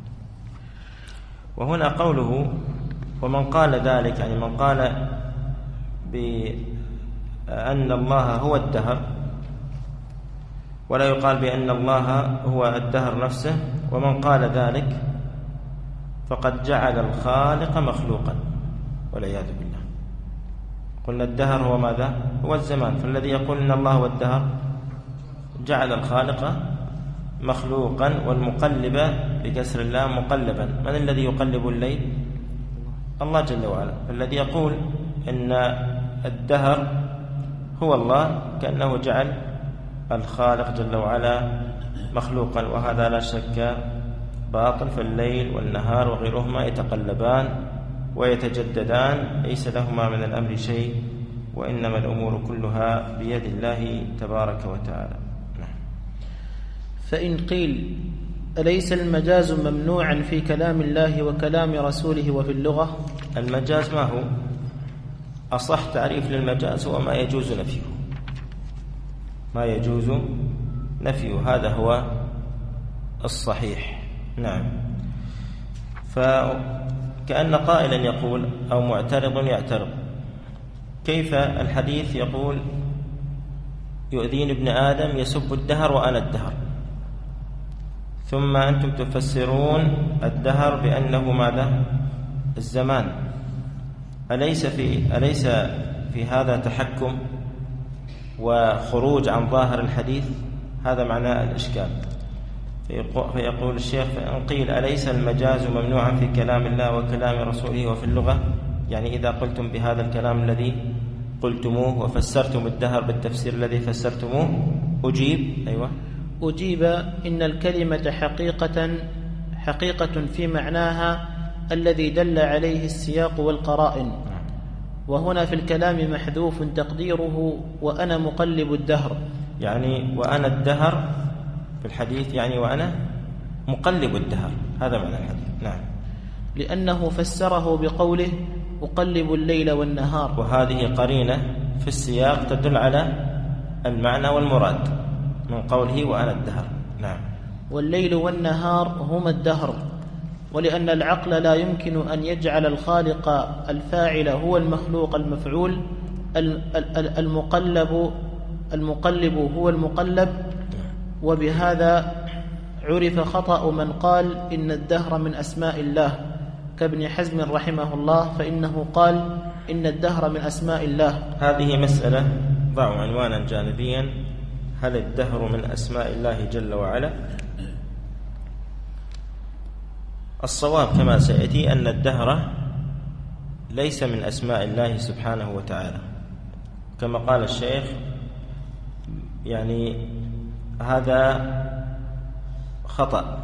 وهنا قوله ومن قال ذلك، يعني من قال بأن الله هو الدهر، ولا يقال بأن الله هو الدهر نفسه، ومن قال ذلك فقد جعل الخالق مخلوقا والعياذ بالله. قلنا الدهر هو ماذا؟ هو الزمان، فالذي يقول إن الله هو الدهر جعل الخالق مخلوقا، والمقلب بكسر الله مقلبا. من الذي يقلب الليل؟ الله جل وعلا. فالذي يقول إن الدهر هو الله كأنه جعل الخالق جل وعلا مخلوقا، وهذا لا شك باطل. فالليل والنهار وغيرهما يتقلبان ويتجددان، ليس لهما من الأمر شيء، وإنما الأمور كلها بيد الله تبارك وتعالى. فإن قيل: أليس المجاز ممنوعا في كلام الله وكلام رسوله وفي اللغة؟ المجاز ما هو؟ أصح تعريف للمجاز هو ما يجوز نفيه، ما يجوز نفيه، هذا هو الصحيح. نعم. فكأن قائلا يقول أو معترض يعترض: كيف الحديث يقول يؤذين ابن آدم يسب الدهر وأنا الدهر، ثم أنتم تفسرون الدهر بأنه ماذا؟ الزمان. أليس في هذا تحكم وخروج عن ظاهر الحديث؟ هذا معنى الإشكال. فيقول الشيخ: فإن قيل أليس المجاز ممنوعا في كلام الله وكلام رسوله وفي اللغة، يعني إذا قلتم بهذا الكلام الذي قلتموه وفسرتم الدهر بالتفسير الذي فسرتموه، أجيب. أيوة، أجيب إن الكلمة حقيقة في معناها الذي دل عليه السياق والقرائن، وهنا في الكلام محذوف تقديره وأنا مقلب الدهر، يعني وأنا الدهر في الحديث، يعني وأنا مقلب الدهر، هذا معنى الحديث. نعم. لأنه فسره بقوله أقلب الليل والنهار، وهذه قرينة في السياق تدل على المعنى والمراد من قوله وأنا الدهر. نعم. والليل والنهار هما الدهر، ولأن العقل لا يمكن أن يجعل الخالق الفاعل هو المخلوق المفعول، المقلب هو المقلب. وبهذا عرف خطأ من قال إن الدهر من أسماء الله كابن حزم رحمه الله، فإنه قال إن الدهر من أسماء الله. هذه مسألة ضعوا عنوانا جانبيا: هل الدهر من أسماء الله جل وعلا؟ الصواب كما سيأتي أن الدهر ليس من أسماء الله سبحانه وتعالى، كما قال الشيخ، يعني هذا خطأ.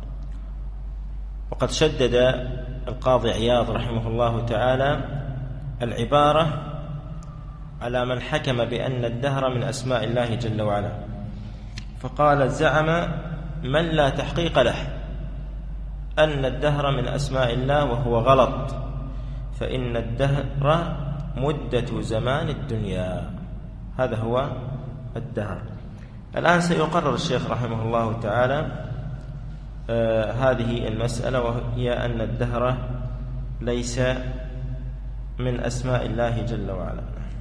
وقد شدد القاضي عياض رحمه الله تعالى العبارة على من حكم بأن الدهر من أسماء الله جل وعلا، فقال: زعم من لا تحقيق له أن الدهر من أسماء الله، وهو غلط، فإن الدهر مدة زمان الدنيا، هذا هو الدهر. الآن سيقرر الشيخ رحمه الله تعالى هذه المسألة، وهي أن الدهر ليس من أسماء الله جل وعلا.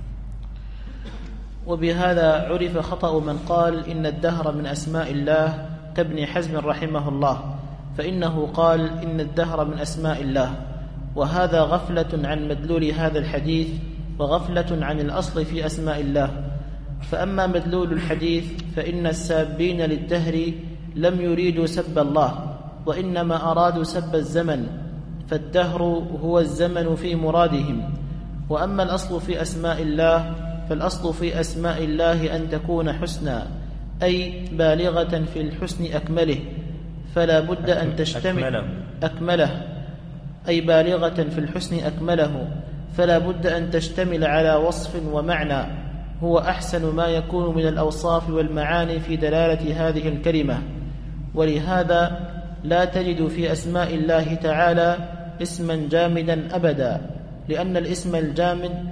وبهذا عرف خطأ من قال إن الدهر من أسماء الله كابن حزم رحمه الله، فإنه قال إن الدهر من أسماء الله، وهذا غفلة عن مدلول هذا الحديث، وغفلة عن الأصل في أسماء الله. فأما مدلول الحديث فإن السابين للدهر لم يريدوا سب الله، وإنما أرادوا سب الزمن، فالدهر هو الزمن في مرادهم. وأما الأصل في أسماء الله فالأصل في أسماء الله أن تكون حسنى، أي بالغة في الحسن أكمله، فلا بد أن تشتمل أكمله، أي بالغة في الحسن أكمله، فلا بد أن تشتمل على وصف ومعنى هو أحسن ما يكون من الأوصاف والمعاني في دلالة هذه الكلمة. ولهذا لا تجد في أسماء الله تعالى اسما جامدا أبدا، لأن الاسم الجامد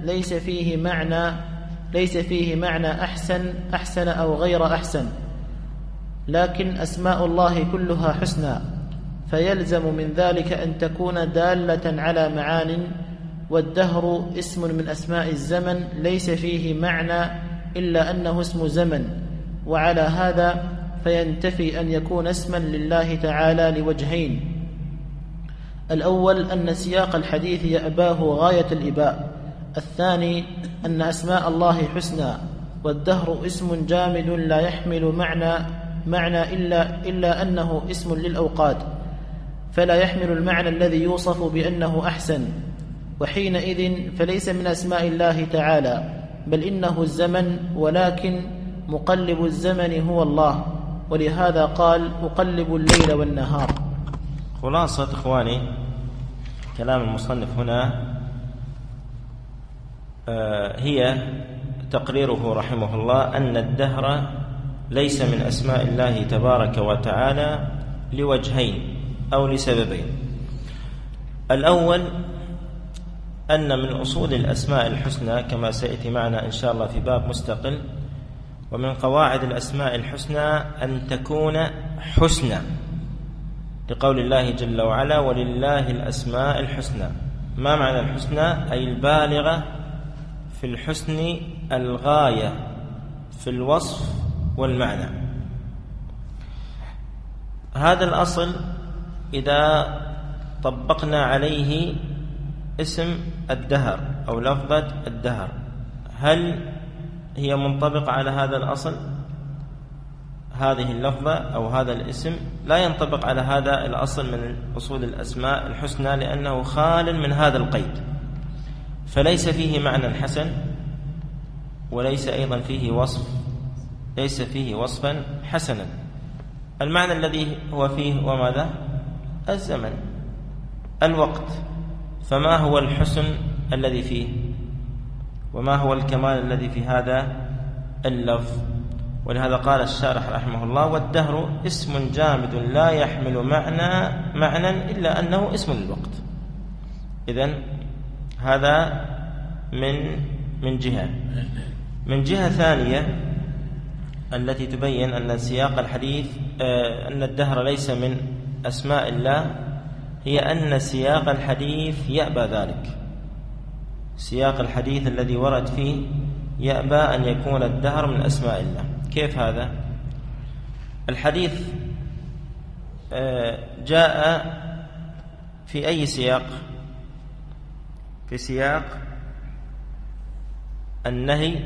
ليس فيه معنى أحسن أو غير أحسن، لكن أسماء الله كلها حسنى، فيلزم من ذلك أن تكون دالة على معان. والدهر اسم من أسماء الزمن ليس فيه معنى إلا أنه اسم زمن، وعلى هذا فينتفي أن يكون اسما لله تعالى لوجهين: الأول أن سياق الحديث يأباه غاية الإباء، الثاني أن أسماء الله حسنى، والدهر اسم جامد لا يحمل معنى إلا أنه اسم للأوقات، فلا يحمل المعنى الذي يوصف بأنه أحسن، وحينئذ فليس من أسماء الله تعالى، بل إنه الزمن، ولكن مقلب الزمن هو الله، ولهذا قال أقلب الليل والنهار. خلاصة إخواني كلام المصنف هنا هي تقريره رحمه الله أن الدهر ليس من أسماء الله تبارك وتعالى لوجهين أو لسببين. الأول أن من أصول الأسماء الحسنى كما سيأتي معنا إن شاء الله في باب مستقل، ومن قواعد الأسماء الحسنى أن تكون حسنى، لقول الله جل وعلا ولله الأسماء الحسنى. ما معنى الحسنى؟ أي البالغة في الحسن، الغاية في الوصف والمعنى. هذا الأصل إذا طبقنا عليه اسم الدهر أو لفظة الدهر، هل هي منطبقة على هذا الأصل؟ هذه اللفظة أو هذا الاسم لا ينطبق على هذا الأصل من أصول الأسماء الحسنى، لأنه خال من هذا القيد، فليس فيه معنى حسن، وليس أيضا فيه وصف، ليس فيه وصفا حسنا. المعنى الذي هو فيه وماذا؟ الزمن، الوقت. فما هو الحسن الذي فيه، وما هو الكمال الذي في هذا اللفظ؟ ولهذا قال الشارح رحمه الله والدهر اسم جامد لا يحمل معنى إلا أنه اسم للوقت. إذن هذا من جهة. من جهة ثانية التي تبين أن سياق الحديث أن الدهر ليس من أسماء الله، هي أن سياق الحديث يأبى ذلك. سياق الحديث الذي ورد فيه يأبى أن يكون الدهر من أسماء الله. كيف هذا؟ الحديث جاء في أي سياق؟ في سياق النهي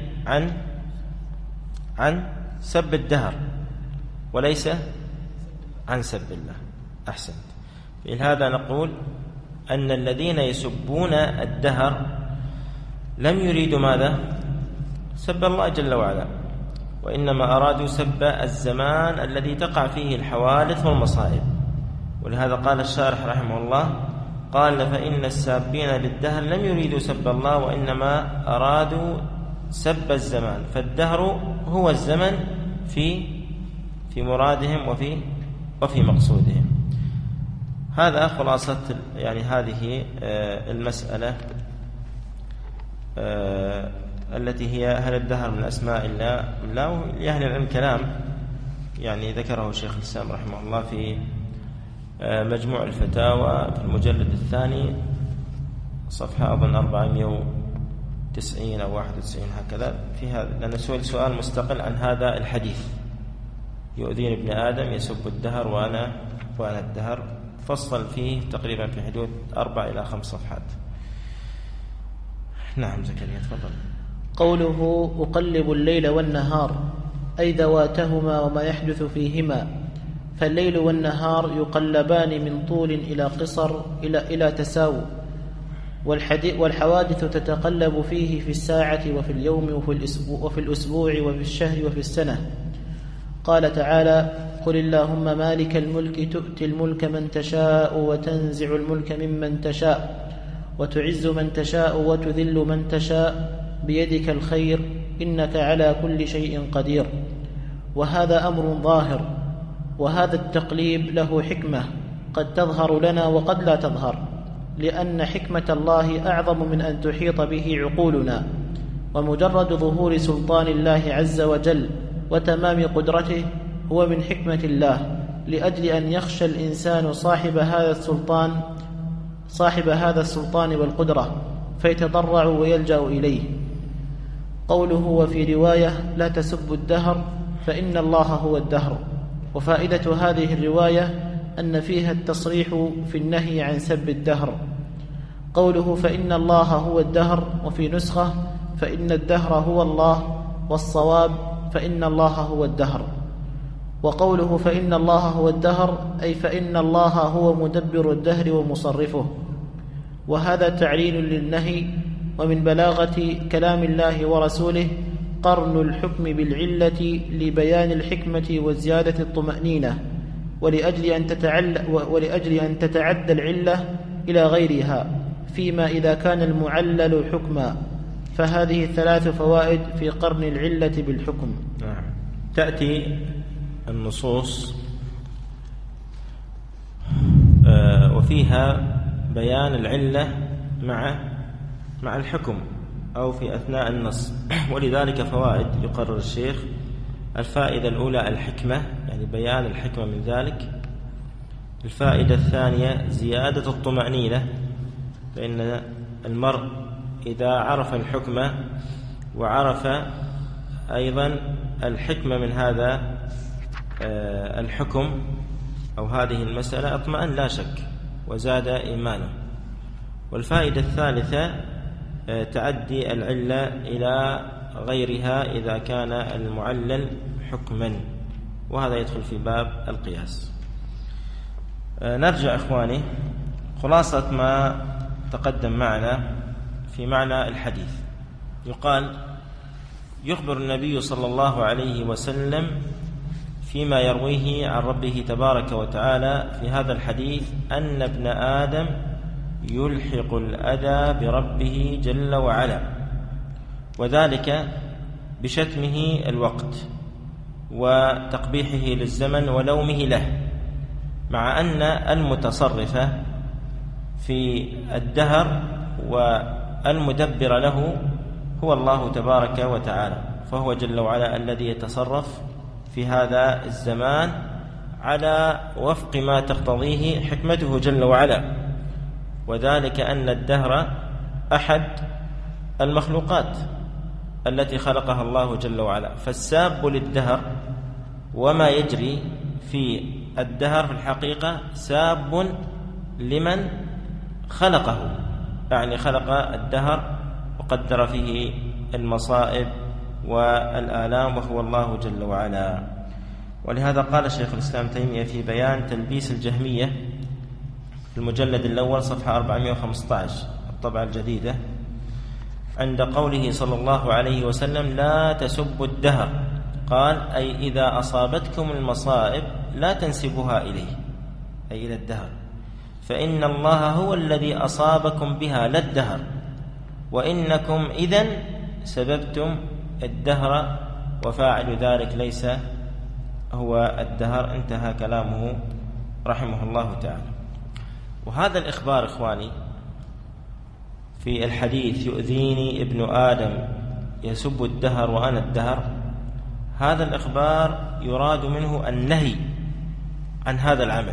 عن سب الدهر، وليس عن سب الله. أحسنت. لهذا نقول أن الذين يسبون الدهر لم يريدوا ماذا؟ سب الله جل وعلا، وإنما أرادوا سب الزمان الذي تقع فيه الحوادث والمصائب. ولهذا قال الشارح رحمه الله قال فإن السابين للدهر لم يريدوا سب الله، وإنما أرادوا سب الزمان، فالدهر هو الزمن في مرادهم وفي مقصودهم. هذا خلاصة يعني هذه المسألة التي هي هل الدهر من أسماء الله؟ لا. لأهل العلم كلام يعني ذكره شيخ الإسلام رحمه الله في مجموع الفتاوى في المجلد الثاني صفحة أظن 490 أو 91 هكذا، في هذا لأنه سؤال مستقل عن هذا الحديث يؤذين ابن آدم يسب الدهر وأنا الدهر، فصل فيه تقريبا في حدود 4 إلى 5 صفحات. نعم زكريا تفضل. قوله أقلب الليل والنهار أي ذواتهما وما يحدث فيهما، فالليل والنهار يقلبان من طول إلى قصر إلى تساو، والحوادث تتقلب فيه في الساعة وفي اليوم وفي الأسبوع وفي الشهر وفي السنة. قال تعالى: قل اللهم مالك الملك تؤتي الملك من تشاء وتنزع الملك ممن تشاء وتعز من تشاء وتذل من تشاء بيدك الخير إنك على كل شيء قدير. وهذا أمر ظاهر، وهذا التقليب له حكمة قد تظهر لنا وقد لا تظهر، لأن حكمة الله أعظم من أن تحيط به عقولنا، ومجرد ظهور سلطان الله عز وجل وتمام قدرته هو من حكمة الله، لأجل أن يخشى الإنسان صاحب هذا السلطان والقدرة فيتضرع ويلجأ إليه. قوله وفي رواية لا تسبوا الدهر فإن الله هو الدهر. وفائدة هذه الرواية أن فيها التصريح في النهي عن سب الدهر. قوله فإن الله هو الدهر، وفي نسخة فإن الدهر هو الله، والصواب فإن الله هو الدهر. وقوله فإن الله هو الدهر أي فإن الله هو مدبر الدهر ومصرفه، وهذا تعليل للنهي. ومن بلاغة كلام الله ورسوله قرن الحكم بالعلة لبيان الحكمة وزيادة الطمأنينة، ولأجل أن تتعدى العلة إلى غيرها فيما إذا كان المعلل حكما. فهذه 3 فوائد في قرن العلة بالحكم. تأتي النصوص وفيها بيان العلة مع الحكم أو في أثناء النص، ولذلك فوائد يقرر الشيخ. الفائدة الأولى الحكمة، يعني بيان الحكمة من ذلك. الفائدة الثانية زيادة الطمأنينة، فإن المرء إذا عرف الحكمة وعرف أيضا الحكمة من هذا الحكم أو هذه المسألة اطمأن لا شك وزاد إيمانه. والفائدة الثالثة تعدي العلة إلى غيرها إذا كان المعلل حكما، وهذا يدخل في باب القياس. نرجع إخواني خلاصة ما تقدم معنا في معنى الحديث. يقال يخبر النبي صلى الله عليه وسلم فيما يرويه عن ربه تبارك وتعالى في هذا الحديث أن ابن آدم يلحق الأذى بربه جل وعلا، وذلك بشتمه الوقت وتقبيحه للزمن ولومه له، مع أن المتصرف في الدهر والمدبر له هو الله تبارك وتعالى، فهو جل وعلا الذي يتصرف في هذا الزمان على وفق ما تقتضيه حكمته جل وعلا، وذلك أن الدهر أحد المخلوقات التي خلقها الله جل وعلا، فالساب للدهر وما يجري في الدهر في الحقيقة ساب لمن خلقه، يعني خلق الدهر وقدر فيه المصائب والآلام وهو الله جل وعلا. ولهذا قال شيخ الإسلام تيمية في بيان تلبيس الجهمية في المجلد الأول صفحة 415 الطبعة الجديدة عند قوله صلى الله عليه وسلم لا تسبوا الدهر، قال أي إذا أصابتكم المصائب لا تنسبوها إليه، أي إلى الدهر، فإن الله هو الذي أصابكم بها لا الدهر، وإنكم إذن سببتم الدهر وفاعل ذلك ليس هو الدهر. انتهى كلامه رحمه الله تعالى. وهذا الإخبار إخواني في الحديث يؤذيني ابن آدم يسب الدهر وأنا الدهر، هذا الإخبار يراد منه النهي عن هذا العمل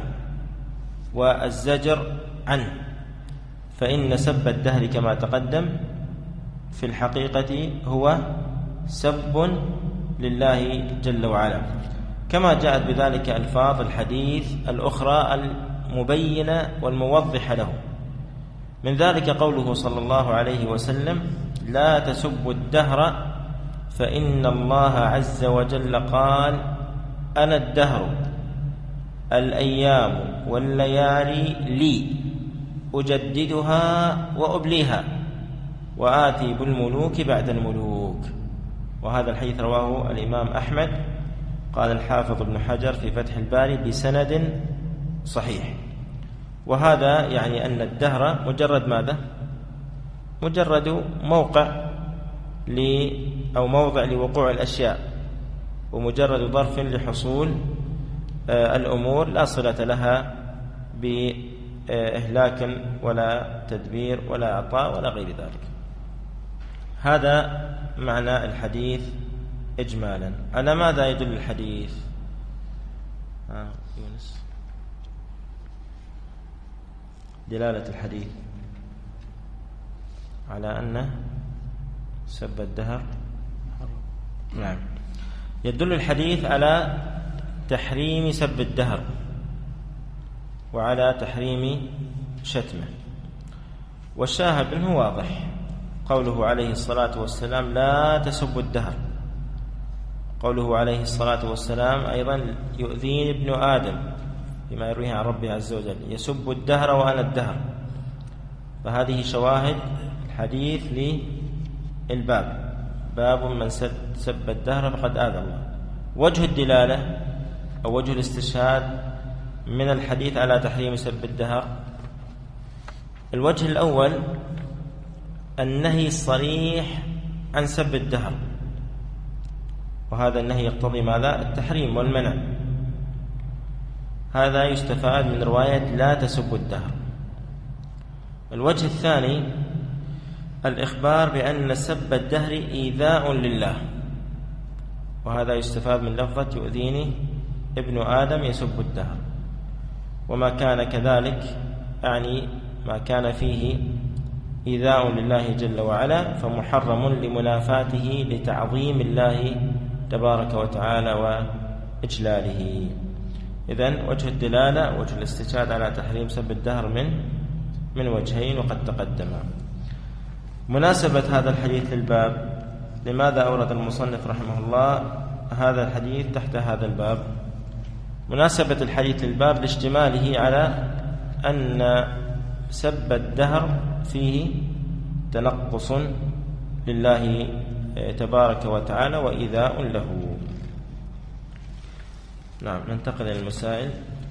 والزجر عنه، فإن سب الدهر كما تقدم في الحقيقة هو سب لله جل وعلا، كما جاءت بذلك ألفاظ الحديث الأخرى المبينة والموضحة له. من ذلك قوله صلى الله عليه وسلم لا تسبوا الدهر فإن الله عز وجل قال أنا الدهر الأيام والليالي لي أجددها وأبليها وآتي بالملوك بعد الملوك. وهذا الحديث رواه الإمام أحمد، قال الحافظ ابن حجر في فتح الباري بسند صحيح. وهذا يعني أن الدهر مجرد ماذا؟ مجرد موقع أو موضع لوقوع الأشياء، ومجرد ظرف لحصول الأمور لا صلة لها بإهلاك ولا تدبير ولا إعطاء ولا غير ذلك. هذا معنى الحديث إجمالا. على ماذا يدل الحديث؟ يونس، دلالة الحديث على أن سب الدهر، نعم، يدل الحديث على تحريم سب الدهر وعلى تحريم شتمه. والشاهد منه واضح، قوله عليه الصلاة والسلام لا تسبوا الدهر. قوله عليه الصلاة والسلام أيضا يؤذيني ابن آدم بما يرويه عن ربه عز وجل، يسب الدهر وأنا الدهر. فهذه شواهد الحديث للباب، باب من سب الدهر فقد آذى الله. وجه الدلالة أو وجه الاستشهاد من الحديث على تحريم سب الدهر، الوجه الأول النهي الصريح عن سب الدهر، وهذا النهي يقتضي ماذا؟ التحريم والمنع. هذا يستفاد من رواية لا تسب الدهر. الوجه الثاني الإخبار بأن سب الدهر إيذاء لله، وهذا يستفاد من لفظة يؤذيني ابن آدم يسب الدهر. وما كان كذلك يعني ما كان فيه إيذاء لله جل وعلا فمحرم لمنافاته لتعظيم الله تبارك وتعالى وإجلاله. إذن وجه الدلالة وجه الاستشهاد على تحريم سب الدهر من وجهين وقد تقدم. مناسبة هذا الحديث للباب، لماذا أورد المصنف رحمه الله هذا الحديث تحت هذا الباب؟ مناسبة الحديث للباب لاشتماله على أن سب الدهر فيه تنقص لله تبارك وتعالى وإيذاء له. نعم، ننتقل إلى المسائل.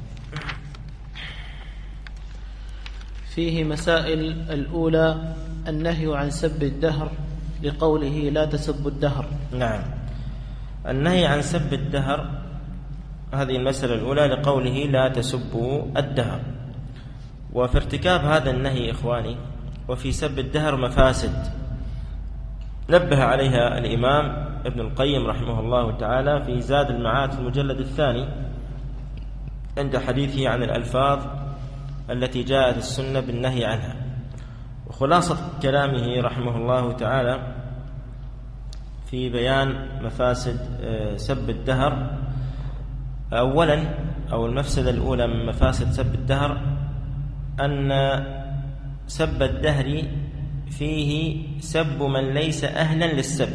فيه مسائل. الأولى النهي عن سب الدهر لقوله لا تسبوا الدهر. نعم، النهي عن سب الدهر، هذه المسألة الأولى لقوله لا تسبوا الدهر. وفي ارتكاب هذا النهي إخواني وفي سب الدهر مفاسد نبه عليها الإمام ابن القيم رحمه الله تعالى في زاد المعاد في المجلد الثاني عند حديثه عن الألفاظ التي جاءت السنة بالنهي عنها. وخلاصة كلامه رحمه الله تعالى في بيان مفاسد سب الدهر، أولا أو المفسدة الأولى من مفاسد سب الدهر أن سب الدهر فيه سب من ليس أهلا للسب،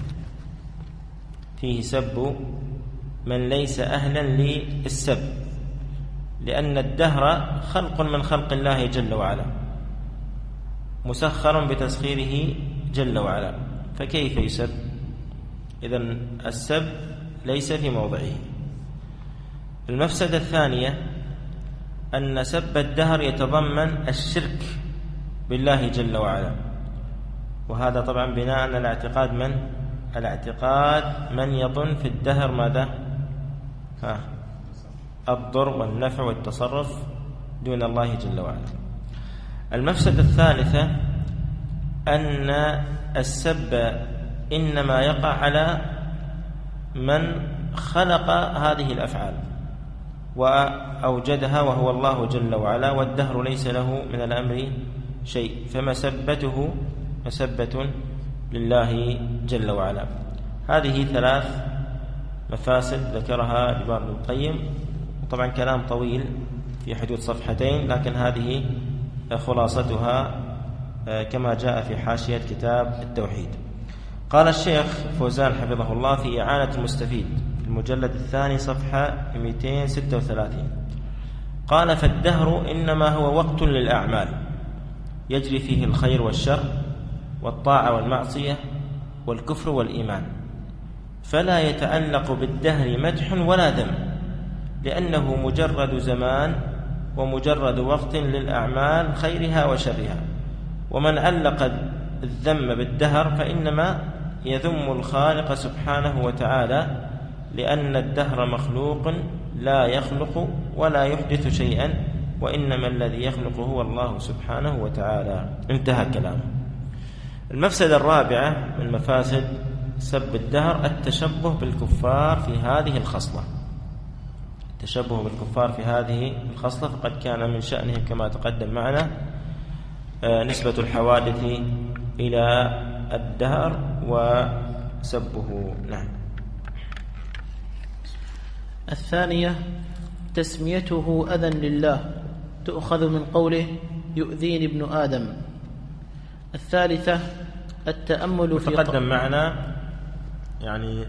فيه سب من ليس أهلا للسب، لأن الدهر خلق من خلق الله جل وعلا مسخر بتسخيره جل وعلا، فكيف يسب؟ إذن السب ليس في موضعه. المفسدة الثانية أن سب الدهر يتضمن الشرك بالله جل وعلا، وهذا طبعا بناء على الاعتقاد من يظن في الدهر ماذا؟ الضر والنفع والتصرف دون الله جل وعلا. المفسدة الثالثة أن السب إنما يقع على من خلق هذه الأفعال وأوجدها وهو الله جل وعلا، والدهر ليس له من الأمر شيء، فمسبته مسبة لله جل وعلا. هذه ثلاث مفاسد ذكرها الإمام ابن القيم، طبعا كلام طويل في حدود صفحتين، لكن هذه خلاصتها كما جاء في حاشية كتاب التوحيد. قال الشيخ فوزان حفظه الله في إعانة المستفيد في المجلد الثاني صفحة 236 قال: فالدهر إنما هو وقت للأعمال يجري فيه الخير والشر والطاعة والمعصية والكفر والإيمان، فلا يتعلق بالدهر مدح ولا ذم، لأنه مجرد زمان ومجرد وقت للأعمال خيرها وشرها. ومن علق الذم بالدهر فإنما يذم الخالق سبحانه وتعالى، لأن الدهر مخلوق لا يخلق ولا يحدث شيئا، وإنما الذي يخلق هو الله سبحانه وتعالى. انتهى كلامه. المفسدة الرابعة من مفاسد سب الدهر التشبه بالكفار في هذه الخصلة. التشبه بالكفار في هذه الخصلة فقد كان من شأنهم كما تقدم معنا نسبة الحوادث إلى الدهر وسبه. نعم. الثانية تسميته أذى لله، تؤخذ من قوله يؤذيني ابن آدم. الثالثة التأمل في تقدم معنا يعني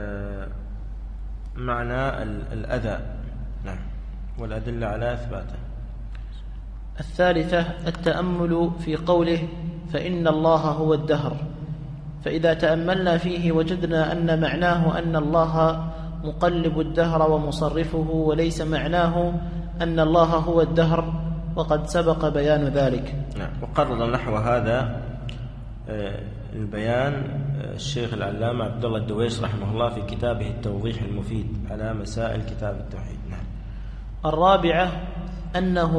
معنى الأذى، نعم، والأدلة على إثباته. الثالثة التأمل في قوله فإن الله هو الدهر، فإذا تأملنا فيه وجدنا أن معناه أن الله مقلب الدهر ومصرفه، وليس معناه أن الله هو الدهر، وقد سبق بيان ذلك. نعم. وقرر نحو هذا البيان الشيخ العلامة عبد الله الدويش رحمه الله في كتابه التوضيح المفيد على مسائل كتاب التوحيد. نعم. الرابعة أنه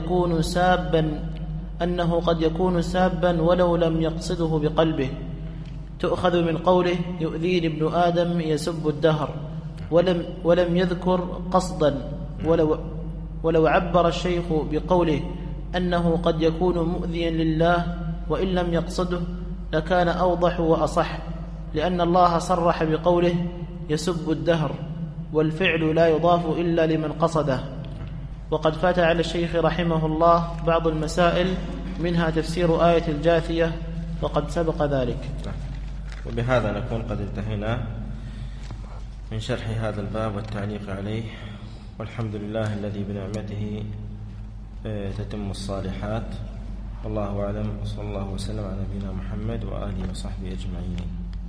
قد يكون سابا ولو لم يقصده بقلبه، تؤخذ من قوله يؤذيني ابن آدم يسب الدهر، ولم يذكر قصدا. ولو عبر الشيخ بقوله أنه قد يكون مؤذيا لله وإن لم يقصده لكان أوضح وأصح، لأن الله صرح بقوله يسب الدهر، والفعل لا يضاف إلا لمن قصده. وقد فات على الشيخ رحمه الله بعض المسائل، منها تفسير آية الجاثية، وقد سبق ذلك. وبهذا نكون قد انتهينا من شرح هذا الباب والتعليق عليه، والحمد لله الذي بنعمته تتم الصالحات. والله أعلم، وصلى الله وسلم على نبينا محمد وآله وصحبه أجمعين.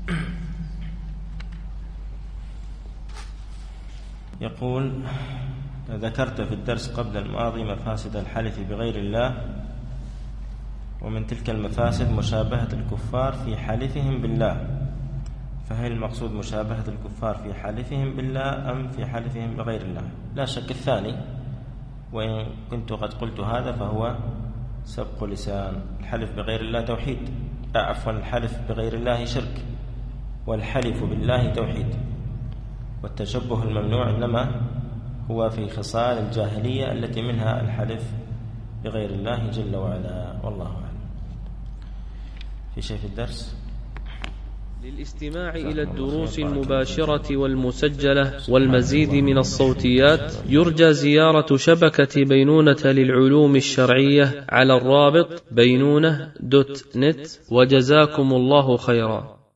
يقول: ذكرت في الدرس قبل الماضي مفاسد الحلف بغير الله، ومن تلك المفاسد مشابهة الكفار في حلفهم بالله، فهل المقصود مشابهة الكفار في حلفهم بالله أم في حلفهم بغير الله؟ لا شك الثاني، وإن كنت قد قلت هذا فهو سبق لسان. الحلف بغير الله توحيد، عفوا، الحلف بغير الله شرك، والحلف بالله توحيد. والتشبه الممنوع إنما هو في خصال الجاهلية التي منها الحلف بغير الله جل وعلا، والله أعلم. في شيء في الدرس؟ للاستماع إلى الدروس المباشرة والمسجلة والمزيد من الصوتيات يرجى زيارة شبكة بينونة للعلوم الشرعية على الرابط بينونة.net، وجزاكم الله خيرا.